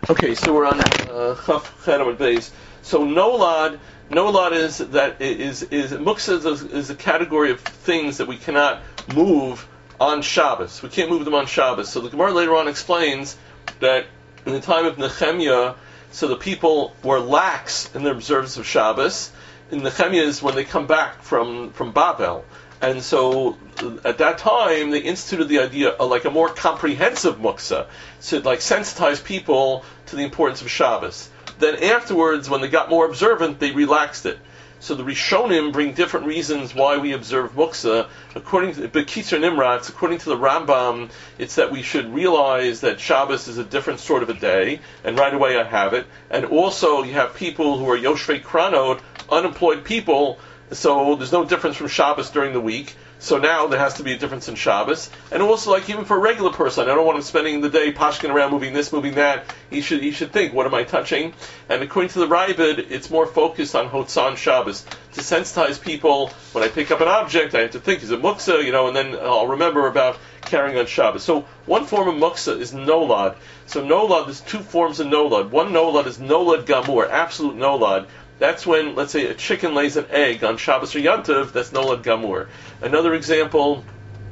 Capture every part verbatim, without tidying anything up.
Okay, so we're on uh, Chaf Chedam Beis. So Nolad, Nolad is that is is Muksa is a, is a category of things that we cannot move on Shabbos. We can't move them on Shabbos. So the Gemara later on explains that in the time of Nehemiah, so the people were lax in their observance of Shabbos. In Nehemiah is when they come back from from Babel. And so, at that time, they instituted the idea of like a more comprehensive muksa, to like sensitize people to the importance of Shabbos. Then afterwards, when they got more observant, they relaxed it. So the Rishonim bring different reasons why we observe muksa. According to Bekitzer Nimratz, according to the Rambam, it's that we should realize that Shabbos is a different sort of a day, and right away I have it. And also, you have people who are Yoshvei Kranot, unemployed people. So there's no difference from Shabbos during the week. So now there has to be a difference in Shabbos. And also, like even for a regular person, I don't want him spending the day pashking around, moving this, moving that. He should he should think, what am I touching? And according to the Raibid, it's more focused on Hotzan Shabbos, to sensitize people. When I pick up an object, I have to think, is it muksa? You know, and then I'll remember about carrying on Shabbos. So one form of muksa is nolad. So nolad, there's two forms of nolad. One nolad is nolad gamur, absolute nolad. That's when, let's say, a chicken lays an egg on Shabbos or Yantiv. That's nolad gamur. Another example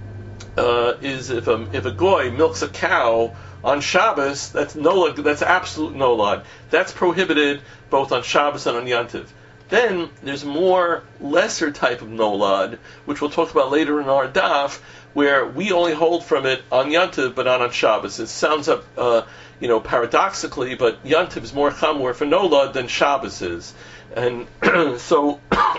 uh, is if a if a goy milks a cow on Shabbos. That's nolad. That's absolute nolad. That's prohibited both on Shabbos and on Yantiv. Then there's more lesser type of nolad, which we'll talk about later in our daf, where we only hold from it on Yantiv, but not on Shabbos. It sounds up, uh, you know, paradoxically, but Yantiv is more chamor for nolad than Shabbos is. And so,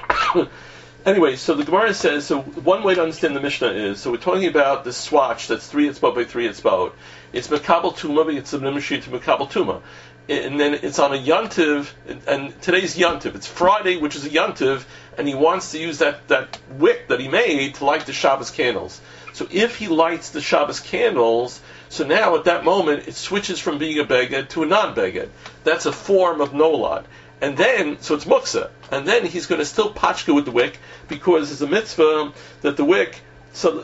anyway, so the Gemara says, so one way to understand the Mishnah is, so we're talking about this swatch that's three etzbot by three etzbot. It's Mekabel Tuma, but it's a Nimashir to Mekabel Tuma. And then it's on a Yantiv, and today's Yantiv. It's Friday, which is a Yantiv, and he wants to use that, that wick that he made to light the Shabbos candles. So if he lights the Shabbos candles, so now at that moment it switches from being a beged to a non-beged. That's a form of nolad. And then, so it's muksa, and then he's going to still pachka with the wick, because it's a mitzvah that the wick, so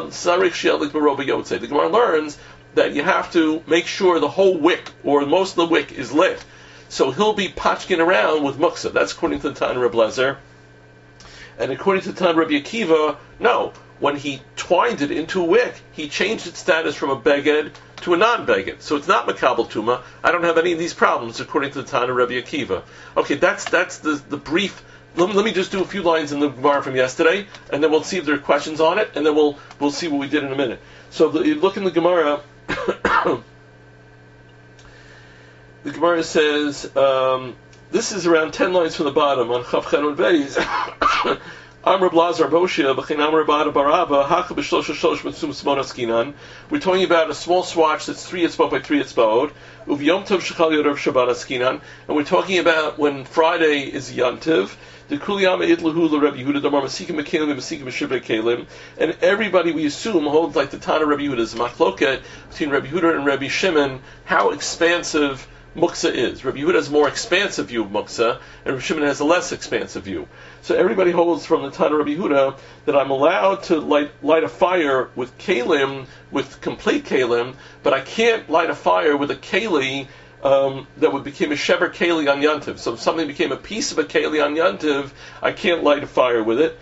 the Gemara learns that you have to make sure the whole wick, or most of the wick, is lit. So he'll be pachking around with muksa. That's according to the Tan Reb Lezer. And according to the Tan Reb Akiva, no. When he twined it into a wick, he changed its status from a beged to a non-beged. So it's not Makabel Tuma. I don't have any of these problems, according to the Tan of Rabbi Akiva. Okay, that's that's the, the brief. Let, let me just do a few lines in the Gemara from yesterday, and then we'll see if there are questions on it, and then we'll we'll see what we did in a minute. So the, you look in the Gemara. The Gemara says, um, this is around ten lines from the bottom on Chav Chedon Beis. Amr Blazar Boshia, B'chein Amr Bada Baraba, Haka B'shlosh Shlosh Mitzum Smona Skinan. We're talking about a small swatch that's three etzbot by three etzbot. Uv Yom Tov Shechal Yorav Shabbat Skinan. And we're talking about when Friday is Yom Tov. The Kuliyama Idlahu LeReb Yehuda Damar Masikim Mekalim Masikim Meshivre Kalim. And everybody we assume holds like the Tana Rebbe Yehuda's machloket between Rebbe Yehuda and Rebbe Shimon, how expansive muksa is. Rabbi Yehuda has a more expansive view of muksa, and Rabbi Shimon has a less expansive view. So everybody holds from the Tana Rabbi Yehuda that I'm allowed to light light a fire with kalim, with complete kalim, but I can't light a fire with a keli um, that would become a shever keli on yantiv. So if something became a piece of a keli on yantiv, I can't light a fire with it.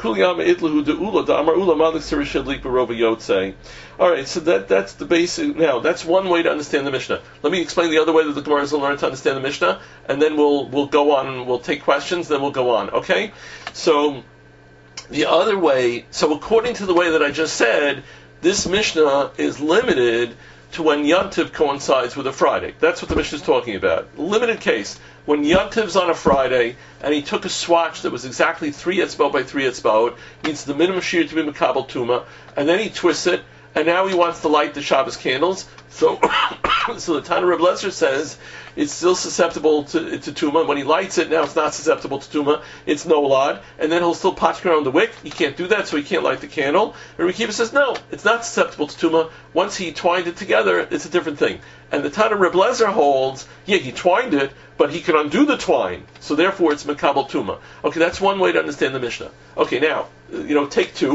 Alright, so that that's the basic. Now, that's one way to understand the Mishnah. Let me explain the other way that the Gemara has learned to understand the Mishnah, and then we'll we'll go on and we'll take questions, then we'll go on. Okay? So, the other way, so according to the way that I just said, this Mishnah is limited to when Yantiv coincides with a Friday. That's what the Mishnah is talking about. Limited case. When Yantiv's on a Friday, and he took a swatch that was exactly three etzbot by three etzbot, means the minimum shear to be Makabel Tuma, and then he twists it, and now he wants to light the Shabbos candles. So, so the Tana Reb Lezer says it's still susceptible to, to Tuma. When he lights it, now it's not susceptible to Tuma. It's nolad, and then he'll still patch around the wick. He can't do that, so he can't light the candle. And Reb Akiva says no, it's not susceptible to Tuma. Once he twined it together, it's a different thing. And the Tana Reb Lezer holds, yeah, he twined it, but he can undo the twine, so therefore it's Makabel Tuma. Okay, that's one way to understand the Mishnah. Okay, now, you know, take two.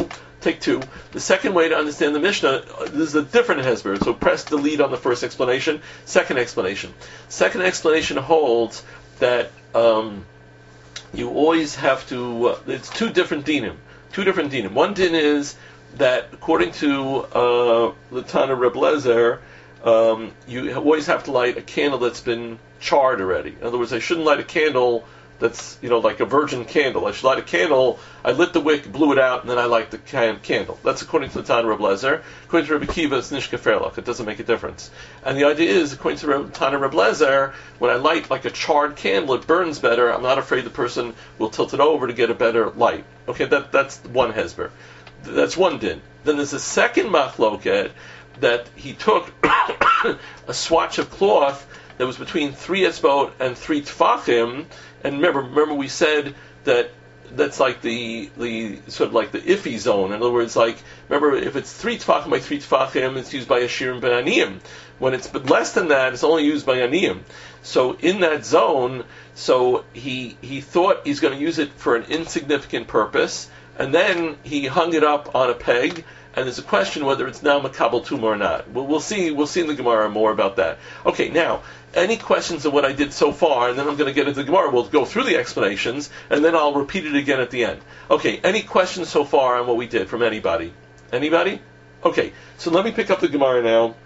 take two. The second way to understand the Mishnah, this is a different hesber. So press delete on the first explanation. Second explanation. Second explanation holds that um, you always have to. Uh, it's two different dinim. Two different dinim. One din is that according to uh, the Tana Reb Lezer, um, you always have to light a candle that's been charred already. In other words, I shouldn't light a candle that's, you know, like a virgin candle. I should light a candle, I lit the wick, blew it out, and then I light the can- candle. That's according to the Tana Reb Lezer. According to Rebbe Kiva, it's nishka ferlach. It doesn't make a difference. And the idea is, according to Reb, Tana Reb Lezer, when I light like a charred candle, it burns better. I'm not afraid the person will tilt it over to get a better light. Okay, that that's one hesber. That's one din. Then there's a second machloket that he took a swatch of cloth that was between three etzbot and three tfachim. And remember, remember we said that that's like the the sort of like the iffy zone. In other words, like remember, if it's three tfachim by three tfachim, it's used by a shirim ben aniyim. When it's less than that, it's only used by aniyim. So in that zone, so he he thought he's going to use it for an insignificant purpose, and then he hung it up on a peg. And there's a question whether it's now makabel tumah or not. We'll, we'll see. We'll see in the Gemara more about that. Okay, now any questions on what I did so far, and then I'm going to get into the Gemara. We'll go through the explanations, and then I'll repeat it again at the end. Okay, any questions so far on what we did from anybody? Anybody? Okay, so let me pick up the Gemara now.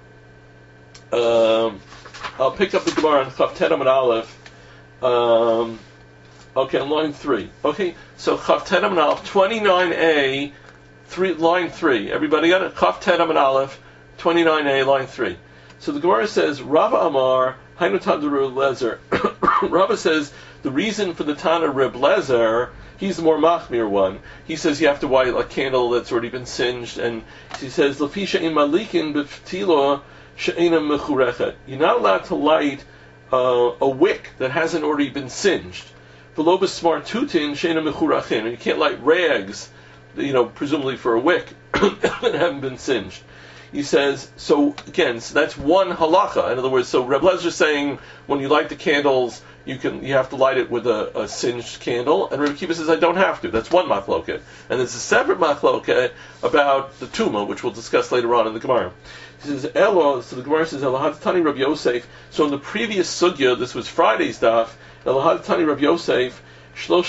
Um, I'll pick up the Gemara on Chav Tet Amud Aleph. Um, okay, on line three. Okay, so Chav Tet Amud Aleph, twenty-nine A. Three, line three. Everybody got it? Chav Tet Amud Aleph, twenty-nine A, line three. So the Gemara says, Rava Amar, Hainu Tana Reb Lezer. Rava says, the reason for the Tana Reb Lezer, he's the more machmir one. He says you have to light a candle that's already been singed, and he says, Lafisha in malikin b'ftilo she'ena mechurechet. You're not allowed to light uh, a wick that hasn't already been singed. V'lo b'smar tutin she'ena mechurachin. You can't light rags, you know, presumably for a wick that haven't been singed. He says, so again, so that's one halacha. In other words, so Reb Lezer is saying when you light the candles, you can you have to light it with a, a singed candle, and Reb Kiva says I don't have to. That's one machloket. And there's a separate machloket about the tumah, which we'll discuss later on in the Gemara. He says, Elo, so the Gemara says, Elahad Tani Reb Yosef. So in the previous sugya, this was Friday's daf, Elahad Tani Reb Yosef, so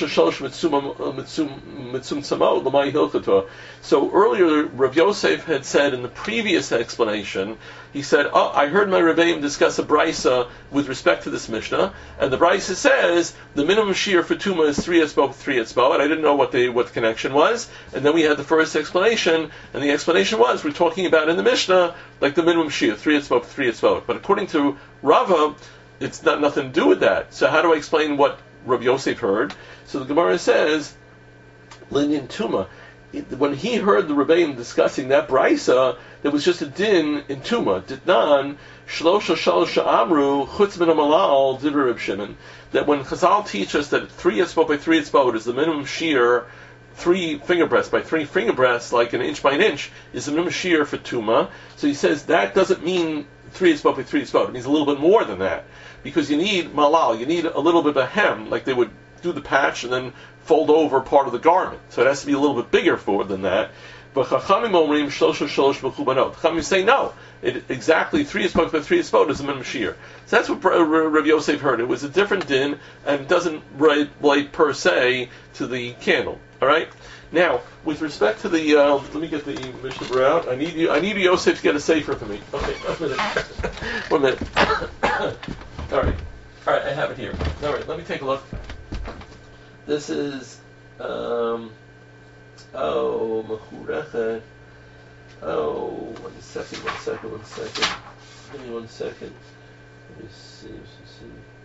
earlier, Rav Yosef had said in the previous explanation, he said, oh, I heard my Rebbeim discuss a brisa with respect to this Mishnah, and the brisa says the minimum shear for Tuma is three etzbot, three etzbot, and I didn't know what the what the connection was, and then we had the first explanation, and the explanation was, we're talking about in the Mishnah, like the minimum shear, three etzbot, three etzbot, but according to Rava, it's not nothing to do with that. So how do I explain what Rabbi Yosef heard? So the Gemara says, Linyan Tuma, when he heard the Rebbeim discussing that brisa, there was just a din in Tuma. Ditnan, Shlosha Shalosha Amru, Chutz min Amalal, Divir Reb Shimon. That when Chazal teach us that three etzbot by three etzbot is the minimum shear, three finger breaths by three finger breaths, like an inch by an inch, is the minimum shear for Tuma. So he says that doesn't mean three etzbot by three etzbot. It means a little bit more than that. Because you need malal, you need a little bit of a hem, like they would do the patch and then fold over part of the garment. So it has to be a little bit bigger for than that. But Chachamim omrim shlosh shlosh b'chubanot. Chachamim say no. It, exactly three etzbot by three etzbot is a minimum shear. So that's what Rav Yosef heard. It was a different din and doesn't relate per se to the candle. All right. Now, with respect to the, uh, let me get the Mishnah out. I need you. I need Yosef to get a sefer for me. Okay, one minute. One minute. All right, all right. I have it here. All right, let me take a look. This is, um, oh, Machurechet. Oh, one second, one second, one second. Give me one second. Let me see. Let me see.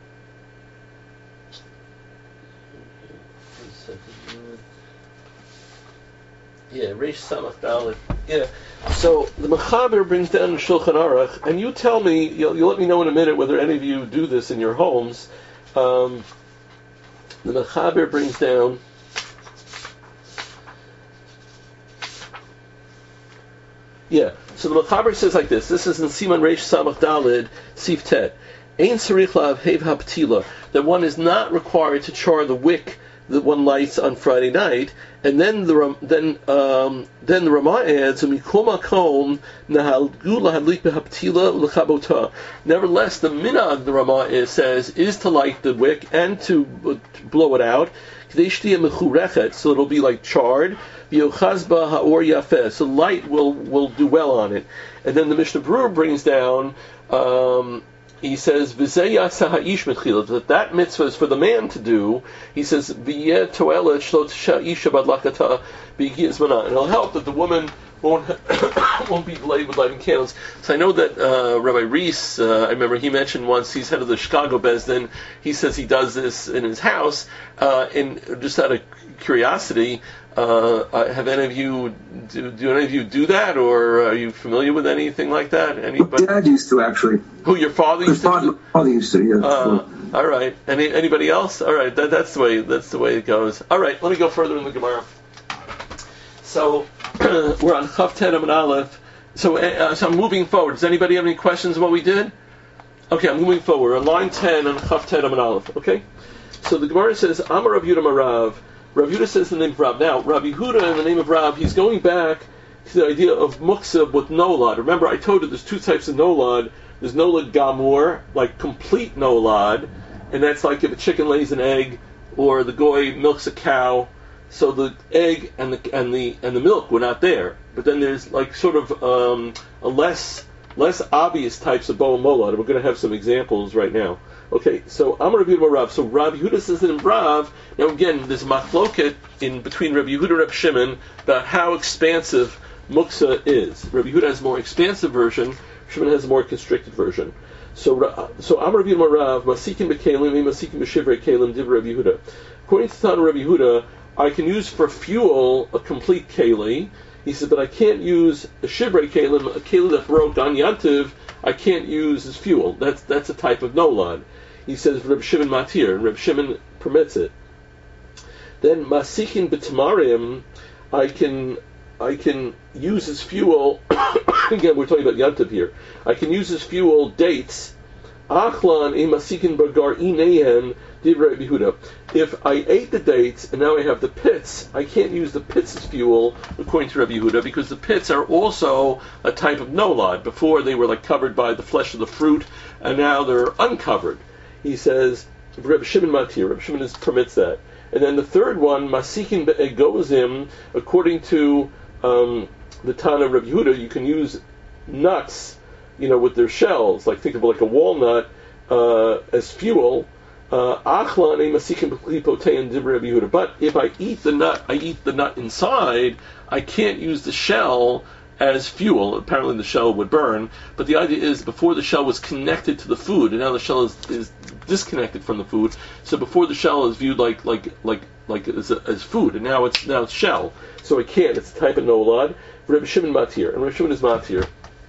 Okay, one second. Yeah, Reish Samach Dalet. Yeah. So the Mechaber brings down Shulchan Aruch, and you tell me, you'll, you'll let me know in a minute whether any of you do this in your homes. Um, the Mechaber brings down. Yeah. So the Mechaber says like this. This is in Siman Reish Samach Dalet Sif Tet. Ein Sarich Lav Hev Haptila. That one is not required to char the wick that one lights on Friday night, and then the then um, then the Rama adds, nevertheless, the minhag, the Rama is, says, is to light the wick and to blow it out, so it'll be like charred. So light will will do well on it. And then the Mishnah Berurah brings down. Um, He says, that that mitzvah is for the man to do. He says, and it'll help that the woman won't won't be delayed with lighting candles. So I know that uh, Rabbi Reese, uh, I remember he mentioned once, he's head of the Chicago Bezdin, he says he does this in his house, uh, and just out of curiosity, uh, have any of you, do, do any of you do that, or are you familiar with anything like that? Anybody? Dad used to, actually. Who, your father used father, to? Father used to, yeah. Uh, all right. Any anybody else? All right. That, that's the way. That's the way it goes. All right. Let me go further in the Gemara. So we're on Chav Tet Amud Aleph. So, uh, so I'm moving forward. Does anybody have any questions on what we did? Okay, I'm moving forward. We're on line ten on Chav Tet Amud Aleph. Okay. So the Gemara says, Amar Rav Yehuda Marav. Rav Yehuda says the name of Rav. Now, Rav Yehuda in the name of Rav, he's going back to the idea of muksa with nolad. Remember, I told you there's two types of nolad. There's nolad gamur, like complete nolad, and that's like if a chicken lays an egg or the goy milks a cow, so the egg and the and the and the milk were not there. But then there's like sort of um, a less less obvious types of bo molad, and we're going to have some examples right now. Okay, so Amar Rav Yehuda Rav. So Rav Yehuda says that in Rav. Now again, there's a machloket in between Rav Yehuda and Rav Shimon about how expansive muksa is. Rav Yehuda has a more expansive version. Shimon has a more constricted version. So, so Amar Rav Yehuda Rav, Masikin b'kelim, Masikin b'shivrei kelim, div Rav Yehuda. According to Tana Rav Yehuda, I can use for fuel a complete keli. He said, but I can't use a shivrei kelim, a keli that broke on yantiv. I can't use as fuel. That's that's a type of nolad. He says Reb Shimon matir, and Reb Shimon permits it. Then Masikin b'tamarim, I can I can use as fuel. Again, we're talking about yantiv here. I can use as fuel dates. Achlan e masikin bagar inehen divrei Yehuda. If I ate the dates and now I have the pits, I can't use the pits as fuel according to Rabbi Yehuda because the pits are also a type of nolad. Before they were like covered by the flesh of the fruit, and now they're uncovered. He says Rabbi Shimon matir. Rabbi Shimon is, permits that. And then the third one, masikin be'egozim, according to um, the Tana of Rabbi Yehuda, you can use nuts, you know, with their shells, like think of like a walnut uh, as fuel. Achlan e masikin b'klipotein divrei Rabbi Yehuda. But if I eat the nut, I eat the nut inside. I can't use the shell as fuel. Apparently, the shell would burn. But the idea is, before the shell was connected to the food, and now the shell is, is disconnected from the food. So before the shell is viewed like like like like as, as food, and now it's now it's shell. So it can't. It's a type of nolad. Rabbi Shimon matir, and Rabbi Shimon is matir.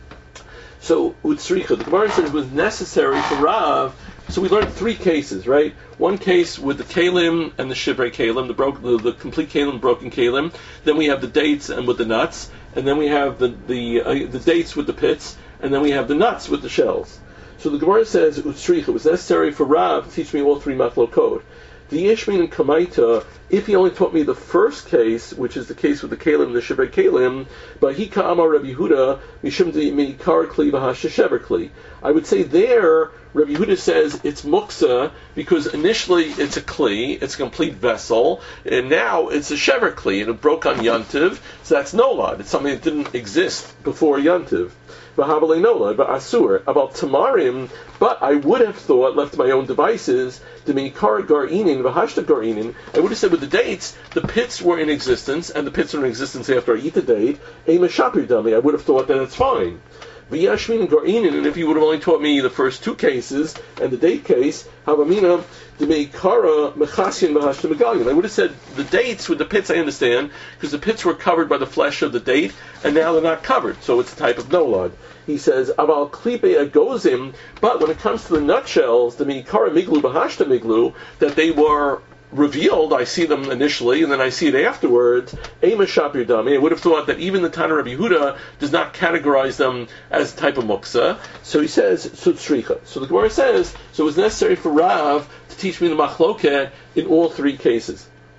So utsricha, the Gemara said it was necessary for Rav. So we learned three cases, right? One case with the kalim and the shivrei kalim, the, broke, the, the complete kalim, broken kalim. Then we have the dates and with the nuts, and then we have the the uh, the dates with the pits, and then we have the nuts with the shells. So the Gemara says utsricha, it was necessary for Rav to teach me all three machlokot. The Yishmin and Kamaita, if he only taught me the first case, which is the case with the Kalim and the Shivrei Kalim, but he Ka'amar Rabbi Yehuda, Mishum Di Kar Kli V'Hashishever Kli. I would say there, Rabbi Yehuda says it's muksa because initially it's a kli, it's a complete vessel, and now it's a shever kli, and it broke on yantiv, so that's nolad. It's something that didn't exist before yantiv. V'habale nolad, but asur about tamarim. But I would have thought, left to my own devices, to me kar garinin v'hashta garinin. I would have said with the dates, the pits were in existence, and the pits are in existence after I eat the date. A meshapir dummy. I would have thought that it's fine. V'yashmin and garinin, and if you would have only taught me the first two cases and the date case, havamina demeikara mechasyin v'hashta megalyin. I would have said the dates with the pits. I understand because the pits were covered by the flesh of the date, and now they're not covered, so it's a type of nolad. He says aval klipe agozim, but when it comes to the nutshells, the meikara miglu v'hashta miglu, that they were revealed, I see them initially, and then I see it afterwards. Ema Shapir Dami. I would have thought that even the Tana Rabbi Yehuda does not categorize them as a type of muksa. So he says Sutsricha. So the Gemara says, so it was necessary for Rav to teach me the machloket in all three cases.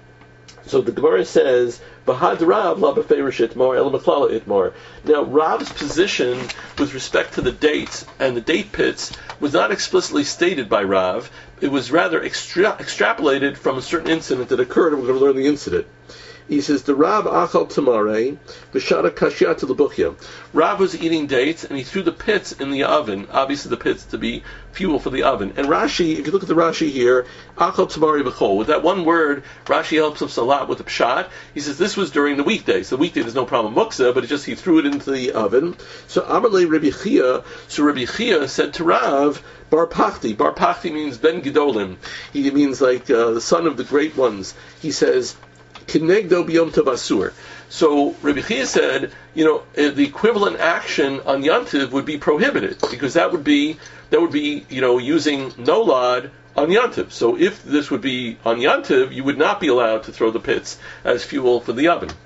So the Gemara says, "Bahad Rav la beferish itmar el machlala itmar." Now Rav's position with respect to the dates and the date pits was not explicitly stated by Rav. It was rather extra- extrapolated from a certain incident that occurred, and we're going to learn the incident. He says, the Rav achal tamare v'shara kashyat lebuchya. Rav was eating dates, and he threw the pits in the oven, obviously the pits to be fuel for the oven. And Rashi, if you look at the Rashi here, achal tamare v'chol, with that one word, Rashi helps us a lot with the pshat. He says this was during the weekday. So the weekday there's no problem muksa, but it just he threw it into the oven. So Amarle Rabbi Chia, so Rabbi Chia said to Rav, Bar Pachti. Bar Pachti means Ben Gedolim. He means like uh, the son of the great ones. He says, Kinegdo biyom tov asur. So Rabbi Chia said, you know, the equivalent action on Yantiv would be prohibited because that would be that would be you know using nolad on Yantiv. So if this would be on Yantiv, you would not be allowed to throw the pits as fuel for the oven.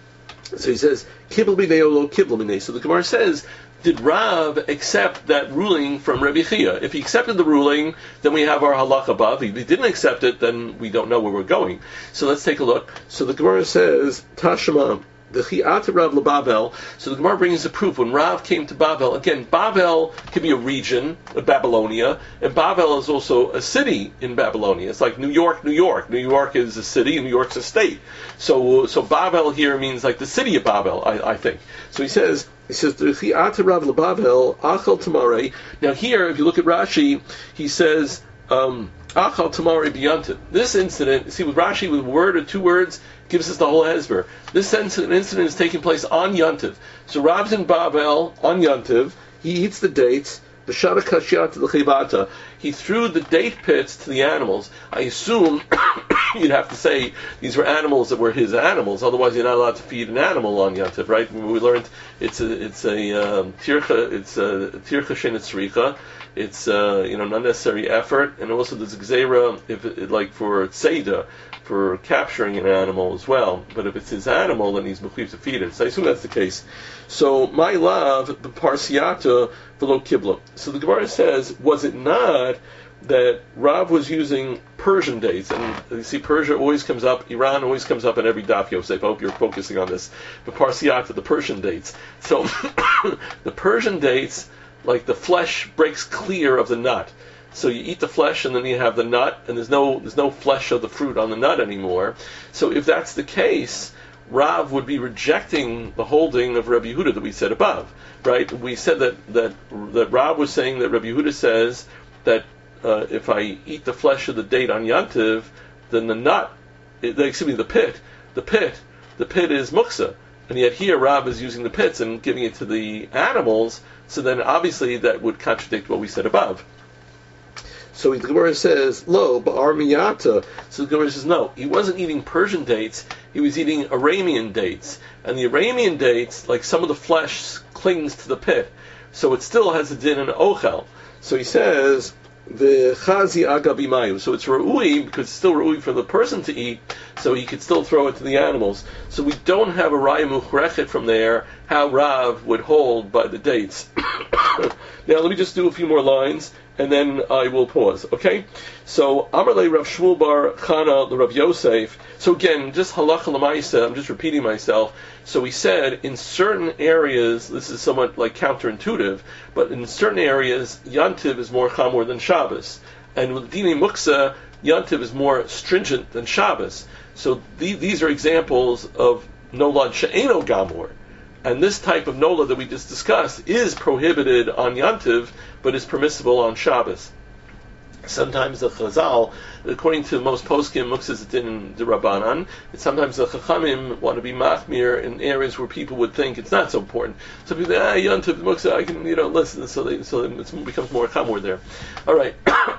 So he says, Kibble b'nei olo kibble b'nei. So the Gemara says, did Rav accept that ruling from Rabbi Chia? If he accepted the ruling, then we have our halach above. If he didn't accept it, then we don't know where we're going. So let's take a look. So the Gemara says, Tashma, the Chi'at Rav LeBavel. So the Gemara brings the proof. When Rav came to Bavel, again, Bavel could be a region of Babylonia, and Bavel is also a city in Babylonia. It's like New York, New York. New York is a city, and New York's a state. So, so Bavel here means like the city of Bavel, I, I think. So he says, He says, Rav Bavel, Achal Tamare. Now here, if you look at Rashi, he says, um, Achal Tamare Biyantiv. This incident, see with Rashi, with a word or two words, gives us the whole hezber. This incident, incident is taking place on Yantiv. So Rav's in Bavel, on Yantiv, he eats the dates, B'shara kashyat l'chibata. He threw the date pits to the animals. I assume you'd have to say these were animals that were his animals. Otherwise, you're not allowed to feed an animal on Yantiv, right? We learned it's a it's a um, tircha it's a tircha shenetzricha. It's uh, you know not necessary effort, and also there's gzeira if it, like for tzeda, for capturing an animal as well. But if it's his animal, then he's mechuyev to feed it. So I assume that's the case. So my love, the parsiata v'lo kibla. So the Gemara says, was it not that Rav was using Persian dates? And you see, Persia always comes up, Iran always comes up in every daf Yosef. I hope you're focusing on this. The parsiata, the Persian dates. So the Persian dates, like the flesh breaks clear of the nut. So you eat the flesh and then you have the nut, and there's no there's no flesh of the fruit on the nut anymore. So if that's the case, Rav would be rejecting the holding of Rabbi Yehuda that we said above, right? We said that that that Rav was saying that Rabbi Yehuda says that uh, if I eat the flesh of the date on Yantiv, then the nut, it, excuse me, the pit, the pit, the pit is muksa, and yet here Rav is using the pits and giving it to the animals. So then obviously that would contradict what we said above. So the Gemara says, lo, ba'ar miyata. So the Gemara says, no, he wasn't eating Persian dates, he was eating Aramean dates. And the Aramean dates, like some of the flesh clings to the pit. So it still has a din in ochel. So he says, the chazi agabimayu. So it's ra'ui, because it's still ra'ui for the person to eat, so he could still throw it to the animals. So we don't have a raya muchrechet from there, how Rav would hold by the dates. Now let me just do a few more lines, and then I will pause, okay? So, Amarle Rav Shmuel Bar Chana the Rav Yosef. So again, just halacha l'maisa, I'm just repeating myself. So we said, in certain areas, this is somewhat like counterintuitive, but in certain areas, Yantiv is more chamor than Shabbos. And with Dini Muksa, Yantiv is more stringent than Shabbos. So the, these are examples of Nolad She'eno Gamor. And this type of nola that we just discussed is prohibited on Yantiv, but is permissible on Shabbos. Sometimes the Chazal, according to most poskim, Muksas din Rabbanan, and sometimes the Chachamim want to be machmir in areas where people would think it's not so important. So people say, ah, Yantiv, Muksa, I can, you know, listen, so, they, so it becomes more chamor there. All right.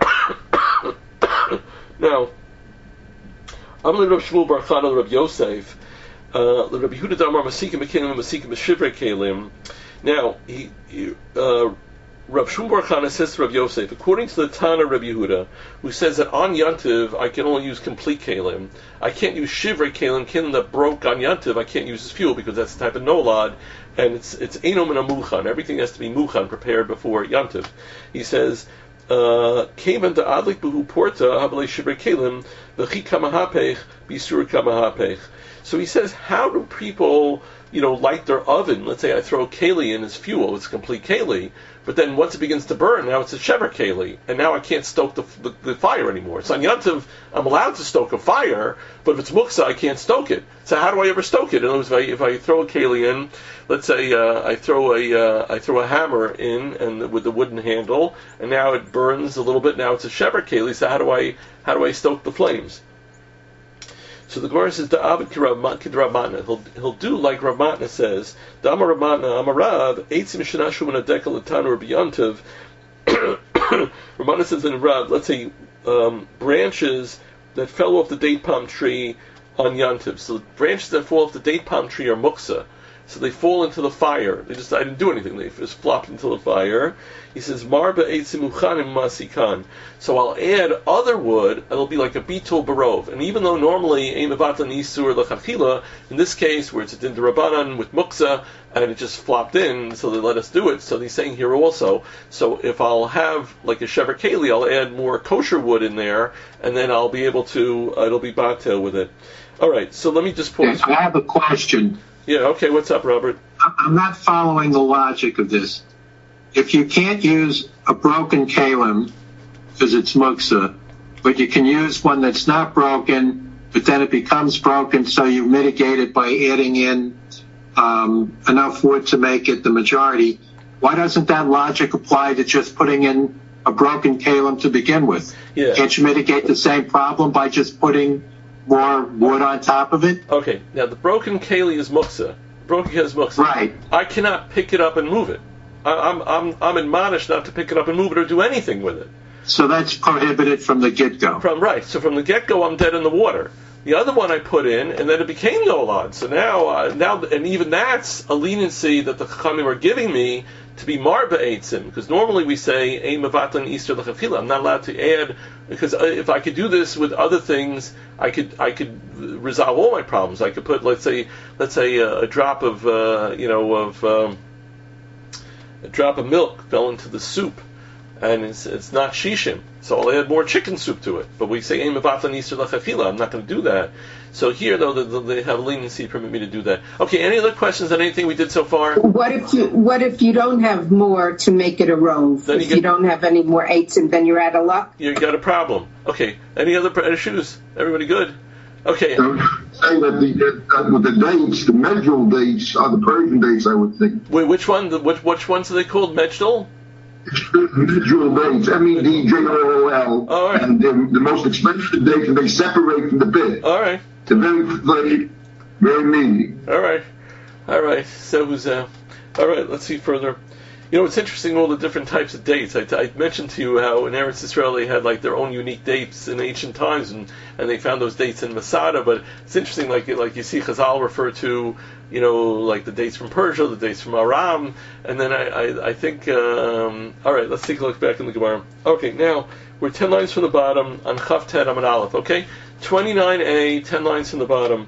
Now, Amalei Rav Shmuel Bar Chana Rav Yosef. Uh, Rabbi Yehuda Damar Masikim B'Kelim Masikim B'Shivrei Kelim. Now, he, he, uh, Rav Shmuel Bar Chana says to Rav Yosef, according to the Tana Rabbi Yehuda, who says that on Yantiv I can only use complete Kelim. I can't use Shivrei Kelim, Kelim that broke on Yantiv. I can't use as fuel because that's the type of nolad, and it's it's Enom and a Muchan. Everything has to be Muchan, prepared before Yantiv. He says, Kevan da adlik behu porta habale shibre kelim v'chi kamahapech bisur kamahapech. So he says, how do people, you know, light their oven? Let's say I throw keli in as fuel, it's complete keli, but then once it begins to burn, now it's a shever keli, and now I can't stoke the, the, the fire anymore. So on Yantiv, I'm allowed to stoke a fire, but if it's muksa, I can't stoke it. So how do I ever stoke it? In other words, if I, if I throw a keli in, let's say uh, I throw a uh, I throw a hammer in and with the wooden handle, and now it burns a little bit. Now it's a shever keli. So how do I how do I stoke the flames? So the Gemara says, "Da'avid k'Rav He'll he'll do like Rav Matna says. Da'amar Rav Matna, Amar Rav, eitzim shenashu min adekal l'tanu Rabbi Yontiv." Rav Matna says in Rav, let's say um, branches that fell off the date palm tree on Yontiv. So branches that fall off the date palm tree are muksa. So they fall into the fire. They just I didn't do anything. They just flopped into the fire. He says, "Marba eitzim uchanim masikan." So I'll add other wood. It'll be like a bitul barov. And even though normally eimavatan isur lechachila, in this case where it's a din derabanan with muksa and it just flopped in, so they let us do it. So he's saying here also. So if I'll have like a shever keli, I'll add more kosher wood in there, and then I'll be able to. Uh, it'll be batel with it. All right. So let me just pause. I have a question. Yeah, okay, what's up, Robert? I'm not following the logic of this. If you can't use a broken kalim because it's muksa, but you can use one that's not broken, but then it becomes broken, so you mitigate it by adding in um, enough wood to make it the majority, why doesn't that logic apply to just putting in a broken kalim to begin with? Yeah. Can't you mitigate the same problem by just putting more wood on top of it? Okay, now the broken keli is muksa. Broken keli is muksa. Right. I cannot pick it up and move it. I, I'm I'm I'm admonished not to pick it up and move it or do anything with it. So that's prohibited from the get-go. From right. So from the get-go, I'm dead in the water. The other one I put in, and then it became nolad. So now, uh, now, and even that's a leniency that the Chachamim are giving me to be marba eitzim, because normally we say ein mevatan iser lechachila. I'm not allowed to add, because if I could do this with other things, I could I could resolve all my problems. I could put, let's say, let's say a, a drop of uh, you know of um, a drop of milk fell into the soup, and it's it's not shishim, so I'll add more chicken soup to it. But we say ein mevatan iser lechachila. I'm not going to do that. So here, though, the, the, they have leniency to permit me to do that. Okay, any other questions on anything we did so far? What if you What if you don't have more to make it a rove? Then if you, get, you don't have any more eights, and then you're out of luck? You got a problem. Okay, any other issues? Everybody good? Okay. I would say that the, uh, with the dates, the Mejdal dates are the Persian dates, I would think. Wait, which one? The, which, which ones are they called? Mejdal? Mejdal dates, M E D J O O L. All right. And they're the most expensive dates, and they separate from the bit. All right. They're very, very, very meaty. All right. All right. So, who's, uh, all right, let's see further. You know, it's interesting, all the different types of dates. I, I mentioned to you how in Eretz Israel they had like their own unique dates in ancient times, and, and they found those dates in Masada. But it's interesting, like like you see Chazal refer to, you know, like the dates from Persia, the dates from Aram, and then I I, I think, um, all right, let's take a look back in the Gemara. Okay, now we're ten lines from the bottom on Chaf Tet Amud Aleph. Okay, twenty-nine A, ten lines from the bottom.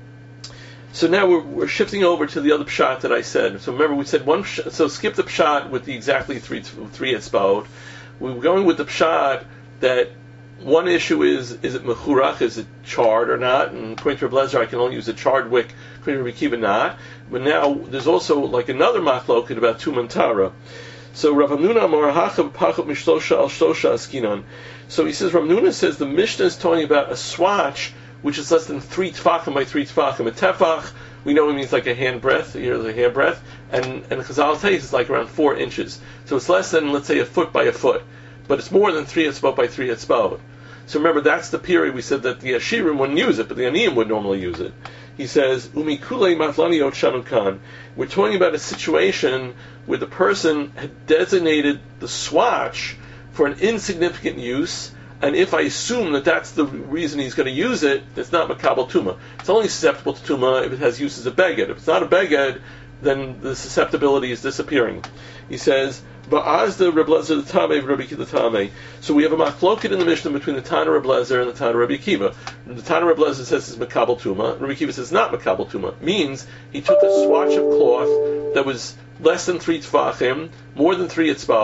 So now we're, we're shifting over to the other pshat that I said. So remember, we said one. Pshat, so skip the pshat with the exactly three three etzbaot. We were going with the pshat that one issue is is it mechurach, is it charred or not? And according to Reb Lezer, I can only use a charred wick. According to Reb Akiva, not. But now there's also like another machloket about tumantara. So Rav Hamnuna Amar Hachab Pachot Mishlosha Al Shlosha Askinon. So he says Rav Hamnuna says the Mishnah is talking about a swatch which is less than three tefachim by three tefachim. A tefach, we know it means like a hand breadth, you know, the hand breadth, and and Chazal says it's like around four inches. So it's less than, let's say, a foot by a foot, but it's more than three etzbaot by three etzbaot. So remember, that's the period we said that the Ashirim wouldn't use it, but the Aniyim would normally use it. He says, Umi kulei matlaniot shanukan. We're talking about a situation where the person had designated the swatch for an insignificant use, and if I assume that that's the reason he's going to use it, it's not makabel tuma. It's only susceptible to tuma if it has use as a beged. If it's not a beged, then the susceptibility is disappearing. He says, "Ba'azda Reb Lezer the Tamei, Rabbi Akiva the Tamei." So we have a machloket in the Mishnah between the Tana Reb Lezer and the Tana Rabbi Akiva. The Tana Reb Lezer says it's makabel tuma. Rabbi Akiva says not makabel tuma. Means he took a swatch of cloth that was less than three tefachim, more than three etzbaot,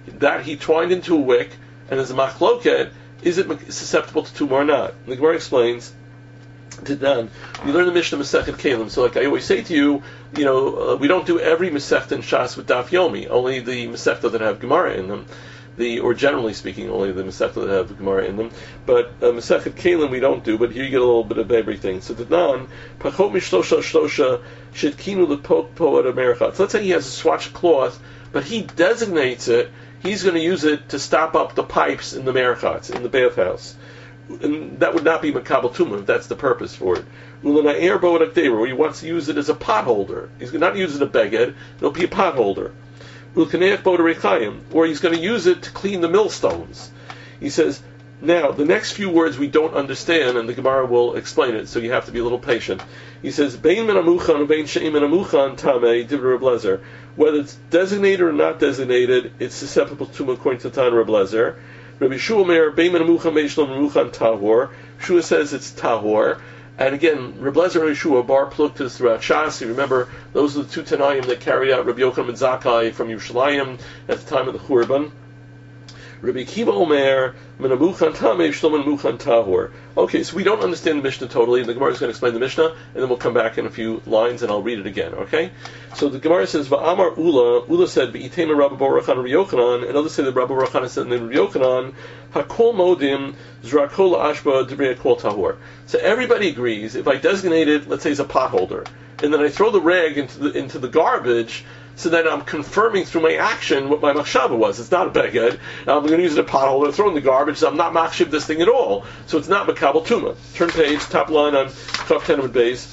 that he twined into a wick, and as a machloket, is it susceptible to tumor or not? And the Gemara explains, Tidan, we learn the Mishnah Masechet Kalim. So, like I always say to you, you know, uh, we don't do every Masechta in Shas with Daf Yomi, only the Masechta that have Gemara in them. The, or generally speaking, only the Masechta that have Gemara in them. But uh, Masechet Kalim we don't do, but here you get a little bit of everything. So Tidan, Pachot Mishlosha Shlosha Shitkinu Lepok Poet Americhat. So let's say he has a swatch of cloth, but he designates it. He's going to use it to stop up the pipes in the merchats, in the bathhouse. And that would not be Makabal Tumah if that's the purpose for it. Or he wants to use it as a pot holder. He's not use it as a beged, it'll be a pot holder. Or he's going to use it to clean the millstones. He says, now, the next few words we don't understand, and the Gemara will explain it, so you have to be a little patient. He says, Bein min amuchan, bein she'im min amuchan, tamei, divrei Reb Lezer. Whether it's designated or not designated, it's susceptible to according to Tan Reb Lezer. Rabbi Shua Meir, bein min amuchan, bein shlom amuchan, tahor. Shua says it's tahor. And again, Reb Lezer and Yeshua bar pluktas throughout Shas. You remember, those are the two Tanaim that carried out Rabbi Yochanan ben Zakkai from Yerushalayim at the time of the Churban. Rabbi Kiva Omer, Menamuchan Tameh, Shlomo Menamuchan Tahor. Okay, so we don't understand the Mishnah totally. The Gemara is going to explain the Mishnah, and then we'll come back in a few lines, and I'll read it again, okay? So the Gemara says, Va'amar Ula, Ula said, Be'itema Rabba Barachan Rabbi Yochanan, and others say that Rabba Barachan said in Rabbi Yochanan, Hakol Modim, Zrakol Ashba, Debriya Kol Tahor. So everybody agrees, if I designate it, let's say as a potholder, and then I throw the rag into the, into the garbage, so then I'm confirming through my action what my machshava was. It's not a beged. I'm going to use it as a potholder, throw it in the garbage, so I'm not machshiv this thing at all. So it's not makabel tuma. Turn page, top line on Chav Tenement Beis.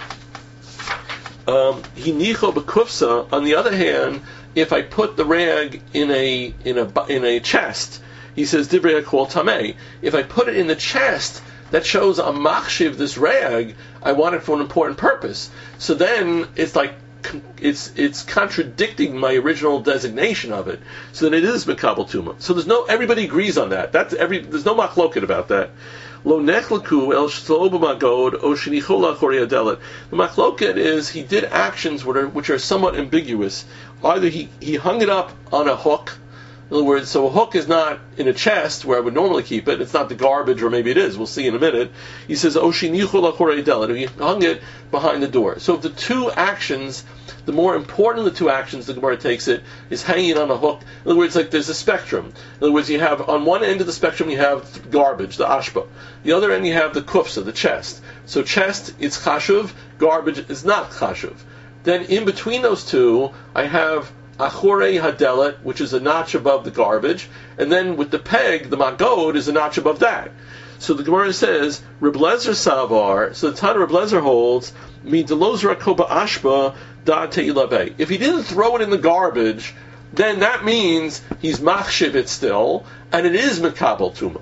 Hinicho bekufsa. On the other hand, if I put the rag in a in a in a chest, he says divrei kol tamei. If I put it in the chest, that shows I'm machshiv this rag. I want it for an important purpose. So then it's like it's it's contradicting my original designation of it. So then it is mekabel tuma. So there's no everybody agrees on that. That's every there's no machloket about that. Lo nechlaku el shlo b'magod o shenichola chorei adelet. The machloket is he did actions which are, which are somewhat ambiguous. Either he, he hung it up on a hook. In other words, so a hook is not in a chest where I would normally keep it. It's not the garbage, or maybe it is. We'll see in a minute. He says, "Oshinichol achorei delet." He hung it behind the door. So, of the two actions, the more important of the two actions, the Gemara takes it, is hanging it on a hook. In other words, like there's a spectrum. In other words, you have on one end of the spectrum you have garbage, the ashba. The other end you have the kufsa, the chest. So, chest it's chashuv, garbage is not chashuv. Then in between those two, I have Achorei Hadelet, which is a notch above the garbage, and then with the peg, the magod is a notch above that. So the Gemara says, Reb Lezer Savar, so the Tana Reb Lezer holds, Mi delozra koba ashba da teilabe. If he didn't throw it in the garbage, then that means he's machshiv it still, and it is mekabel tuma.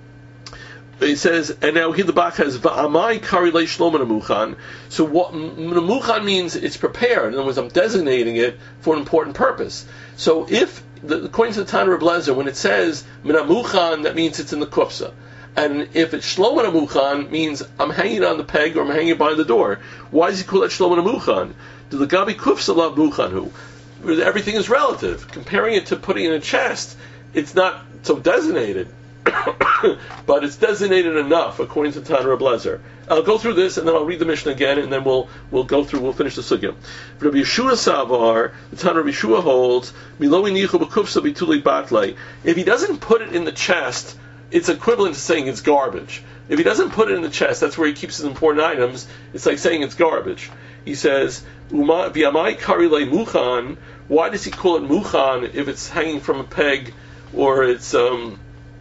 It says, and now here the back has va'amai kari leishlomo nemuchan. So what nemuchan means, it's prepared. In other words, I'm designating it for an important purpose. So if, the, according to the Tana Reb Lezer, when it says menamuchan, that means it's in the kufsa. And if it's shlomo nemuchan, means I'm hanging it on the peg or I'm hanging it by the door. Why does he call it shlomo nemuchan? Do the gabi kufsa lav muchanhu? Everything is relative. Comparing it to putting it in a chest, it's not so designated. But it's designated enough, according to Tana Reb Lezer. I'll go through this, and then I'll read the Mishnah again, and then we'll we'll go through, we'll finish the sugya. Rabbi Yeshua Savar, the Tana Rabbi Yeshua holds, Miloi nichu b'kufsa bituli batle. If he doesn't put it in the chest, it's equivalent to saying it's garbage. If he doesn't put it in the chest, that's where he keeps his important items, it's like saying it's garbage. He says, V'amai kari le muchan, why does he call it muchan if it's hanging from a peg, or it's, um,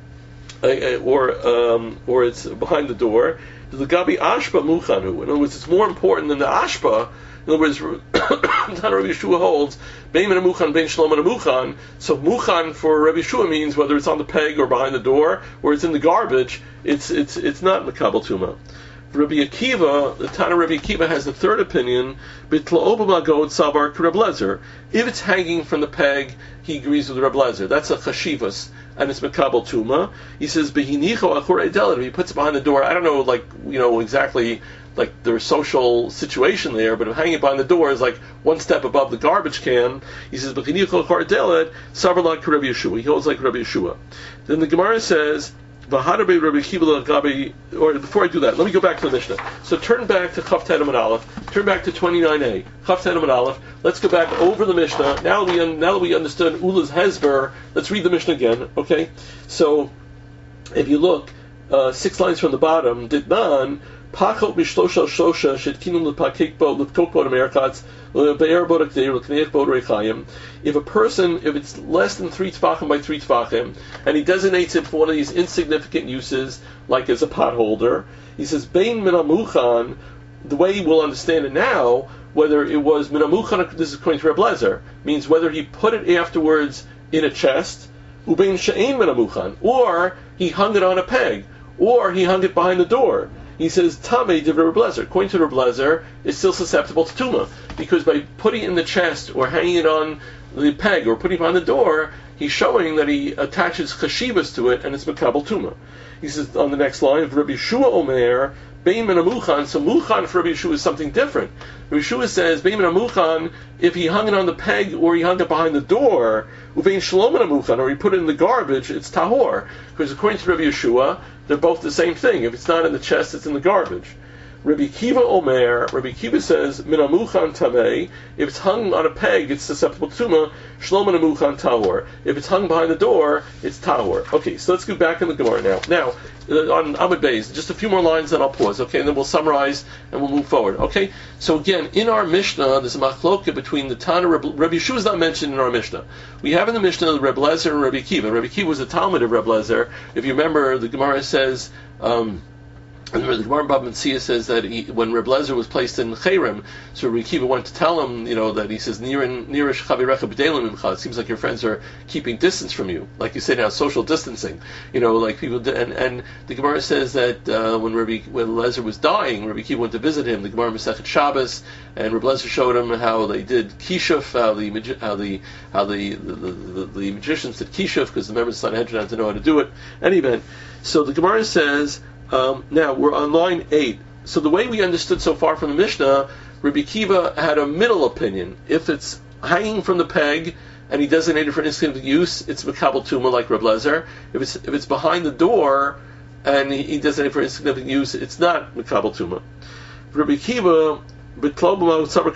or um, or it's behind the door? The gabi ashba muchanu. In other words, it's more important than the ashba. In other words, Tana Rabbi Yeshua holds bein min muchan bein shlomo muchan. So muchan for Rabbi Yeshua means whether it's on the peg or behind the door or it's in the garbage. It's it's it's not mekabel tuma. Rabbi Akiva, the Tana Rabbi Akiva has the third opinion. Bitla Obama Savar Reb Lezer. If it's hanging from the peg, he agrees with Reb Lezer. That's a chashivas, and it's mekabel tuma. He says behinicho achorei delet. He puts it behind the door. I don't know, like you know exactly like their social situation there, but hanging it behind the door is like one step above the garbage can. He says behinicho achorei delet savar like Rabbi Yeshua. He holds like Rabbi Yeshua. Then the Gemara says. Or before I do that, let me go back to the Mishnah. So turn back to Chaf Tet Amud Aleph. Turn back to twenty-nine A. Chaf Tet Amud Aleph. Let's go back over the Mishnah. Now we now that we understood Ula's Hezber, let's read the Mishnah again. Okay. So if you look uh, six lines from the bottom, Didnan Pachot Mishlosha Shosha Shitkinum Lepakikbo Lepkokbo Amerikats Be'er Bodak Deir Lekneich Bod Reichayim. If a person, if it's less than three tefachim by three tefachim, and he designates it for one of these insignificant uses, like as a pot holder, he says Bein Minamuchan. The way we'll understand it now, whether it was Minamuchan, this is according to Reb Lezer, means whether he put it afterwards in a chest, Ubein She'ein Minamuchan, or he hung it on a peg, or he hung it behind the door. He says, Tamei de Reb Lezer. According to Reb Lezer, it's still susceptible to Tuma. Because by putting it in the chest, or hanging it on the peg, or putting it behind the door, he's showing that he attaches chashivas to it, and it's Makabel Tuma. He says on the next line, Rabbi Yeshua Omer, Bein Min Amuchan. So Muchan for Rabbi Yeshua is something different. Rabbi Yeshua says, Bein Min Amuchan, if he hung it on the peg, or he hung it behind the door, Uvein Shalom Min Amuchan, or he put it in the garbage, it's Tahor. Because according to Rabbi Yeshua, they're both the same thing. If it's not in the chest, it's in the garbage. Rabbi Kiva Omer, Rabbi Kiva says, Min Amuchan Tamei, if it's hung on a peg, it's susceptible to Tuma, Shalom Min Amuchan Tahor. If it's hung behind the door, it's Tahor. Okay, so let's go back in the Gemara now. Now, on Amud Beis, just a few more lines, then I'll pause, okay, and then we'll summarize and we'll move forward, okay? So again, in our Mishnah, there's a machloka between the Tana, Rabbi, Rabbi Yeshua is not mentioned in our Mishnah. We have in the Mishnah Reb Lezer and Rabbi Kiva. Rabbi Kiva was a Talmud of Reb Lezer. If you remember, the Gemara says, um, and the Gemara in Bava Metzia says that he, when Reb Lezer was placed in Cherem, so Rabbi Kiva went to tell him, you know, that he says, Nirish Chavirecha B'Delim Imcha. It seems like your friends are keeping distance from you, like you say now, social distancing. You know, like people. Did, and and the Gemara says that uh, when Rabbi when Lezer was dying, Rabbi Kiva went to visit him. The Gemara Masechet Shabbos, and Reb Lezer showed him how they did kishuf, how the how the how the the, the, the, the magicians did kishuf, because the members of the Sanhedrin had to know how to do it. Any event, so the Gemara says. Um, now we're on line eight. So the way we understood so far from the Mishnah, Rabbi Kiva had a middle opinion. If it's hanging from the peg and he designated for insignificant use, it's Makabel Tuma like Reb Lezer. If it's if it's behind the door and he, he designated for insignificant use, it's not Makabel Tuma. Rabbi Kiva. The Gemara says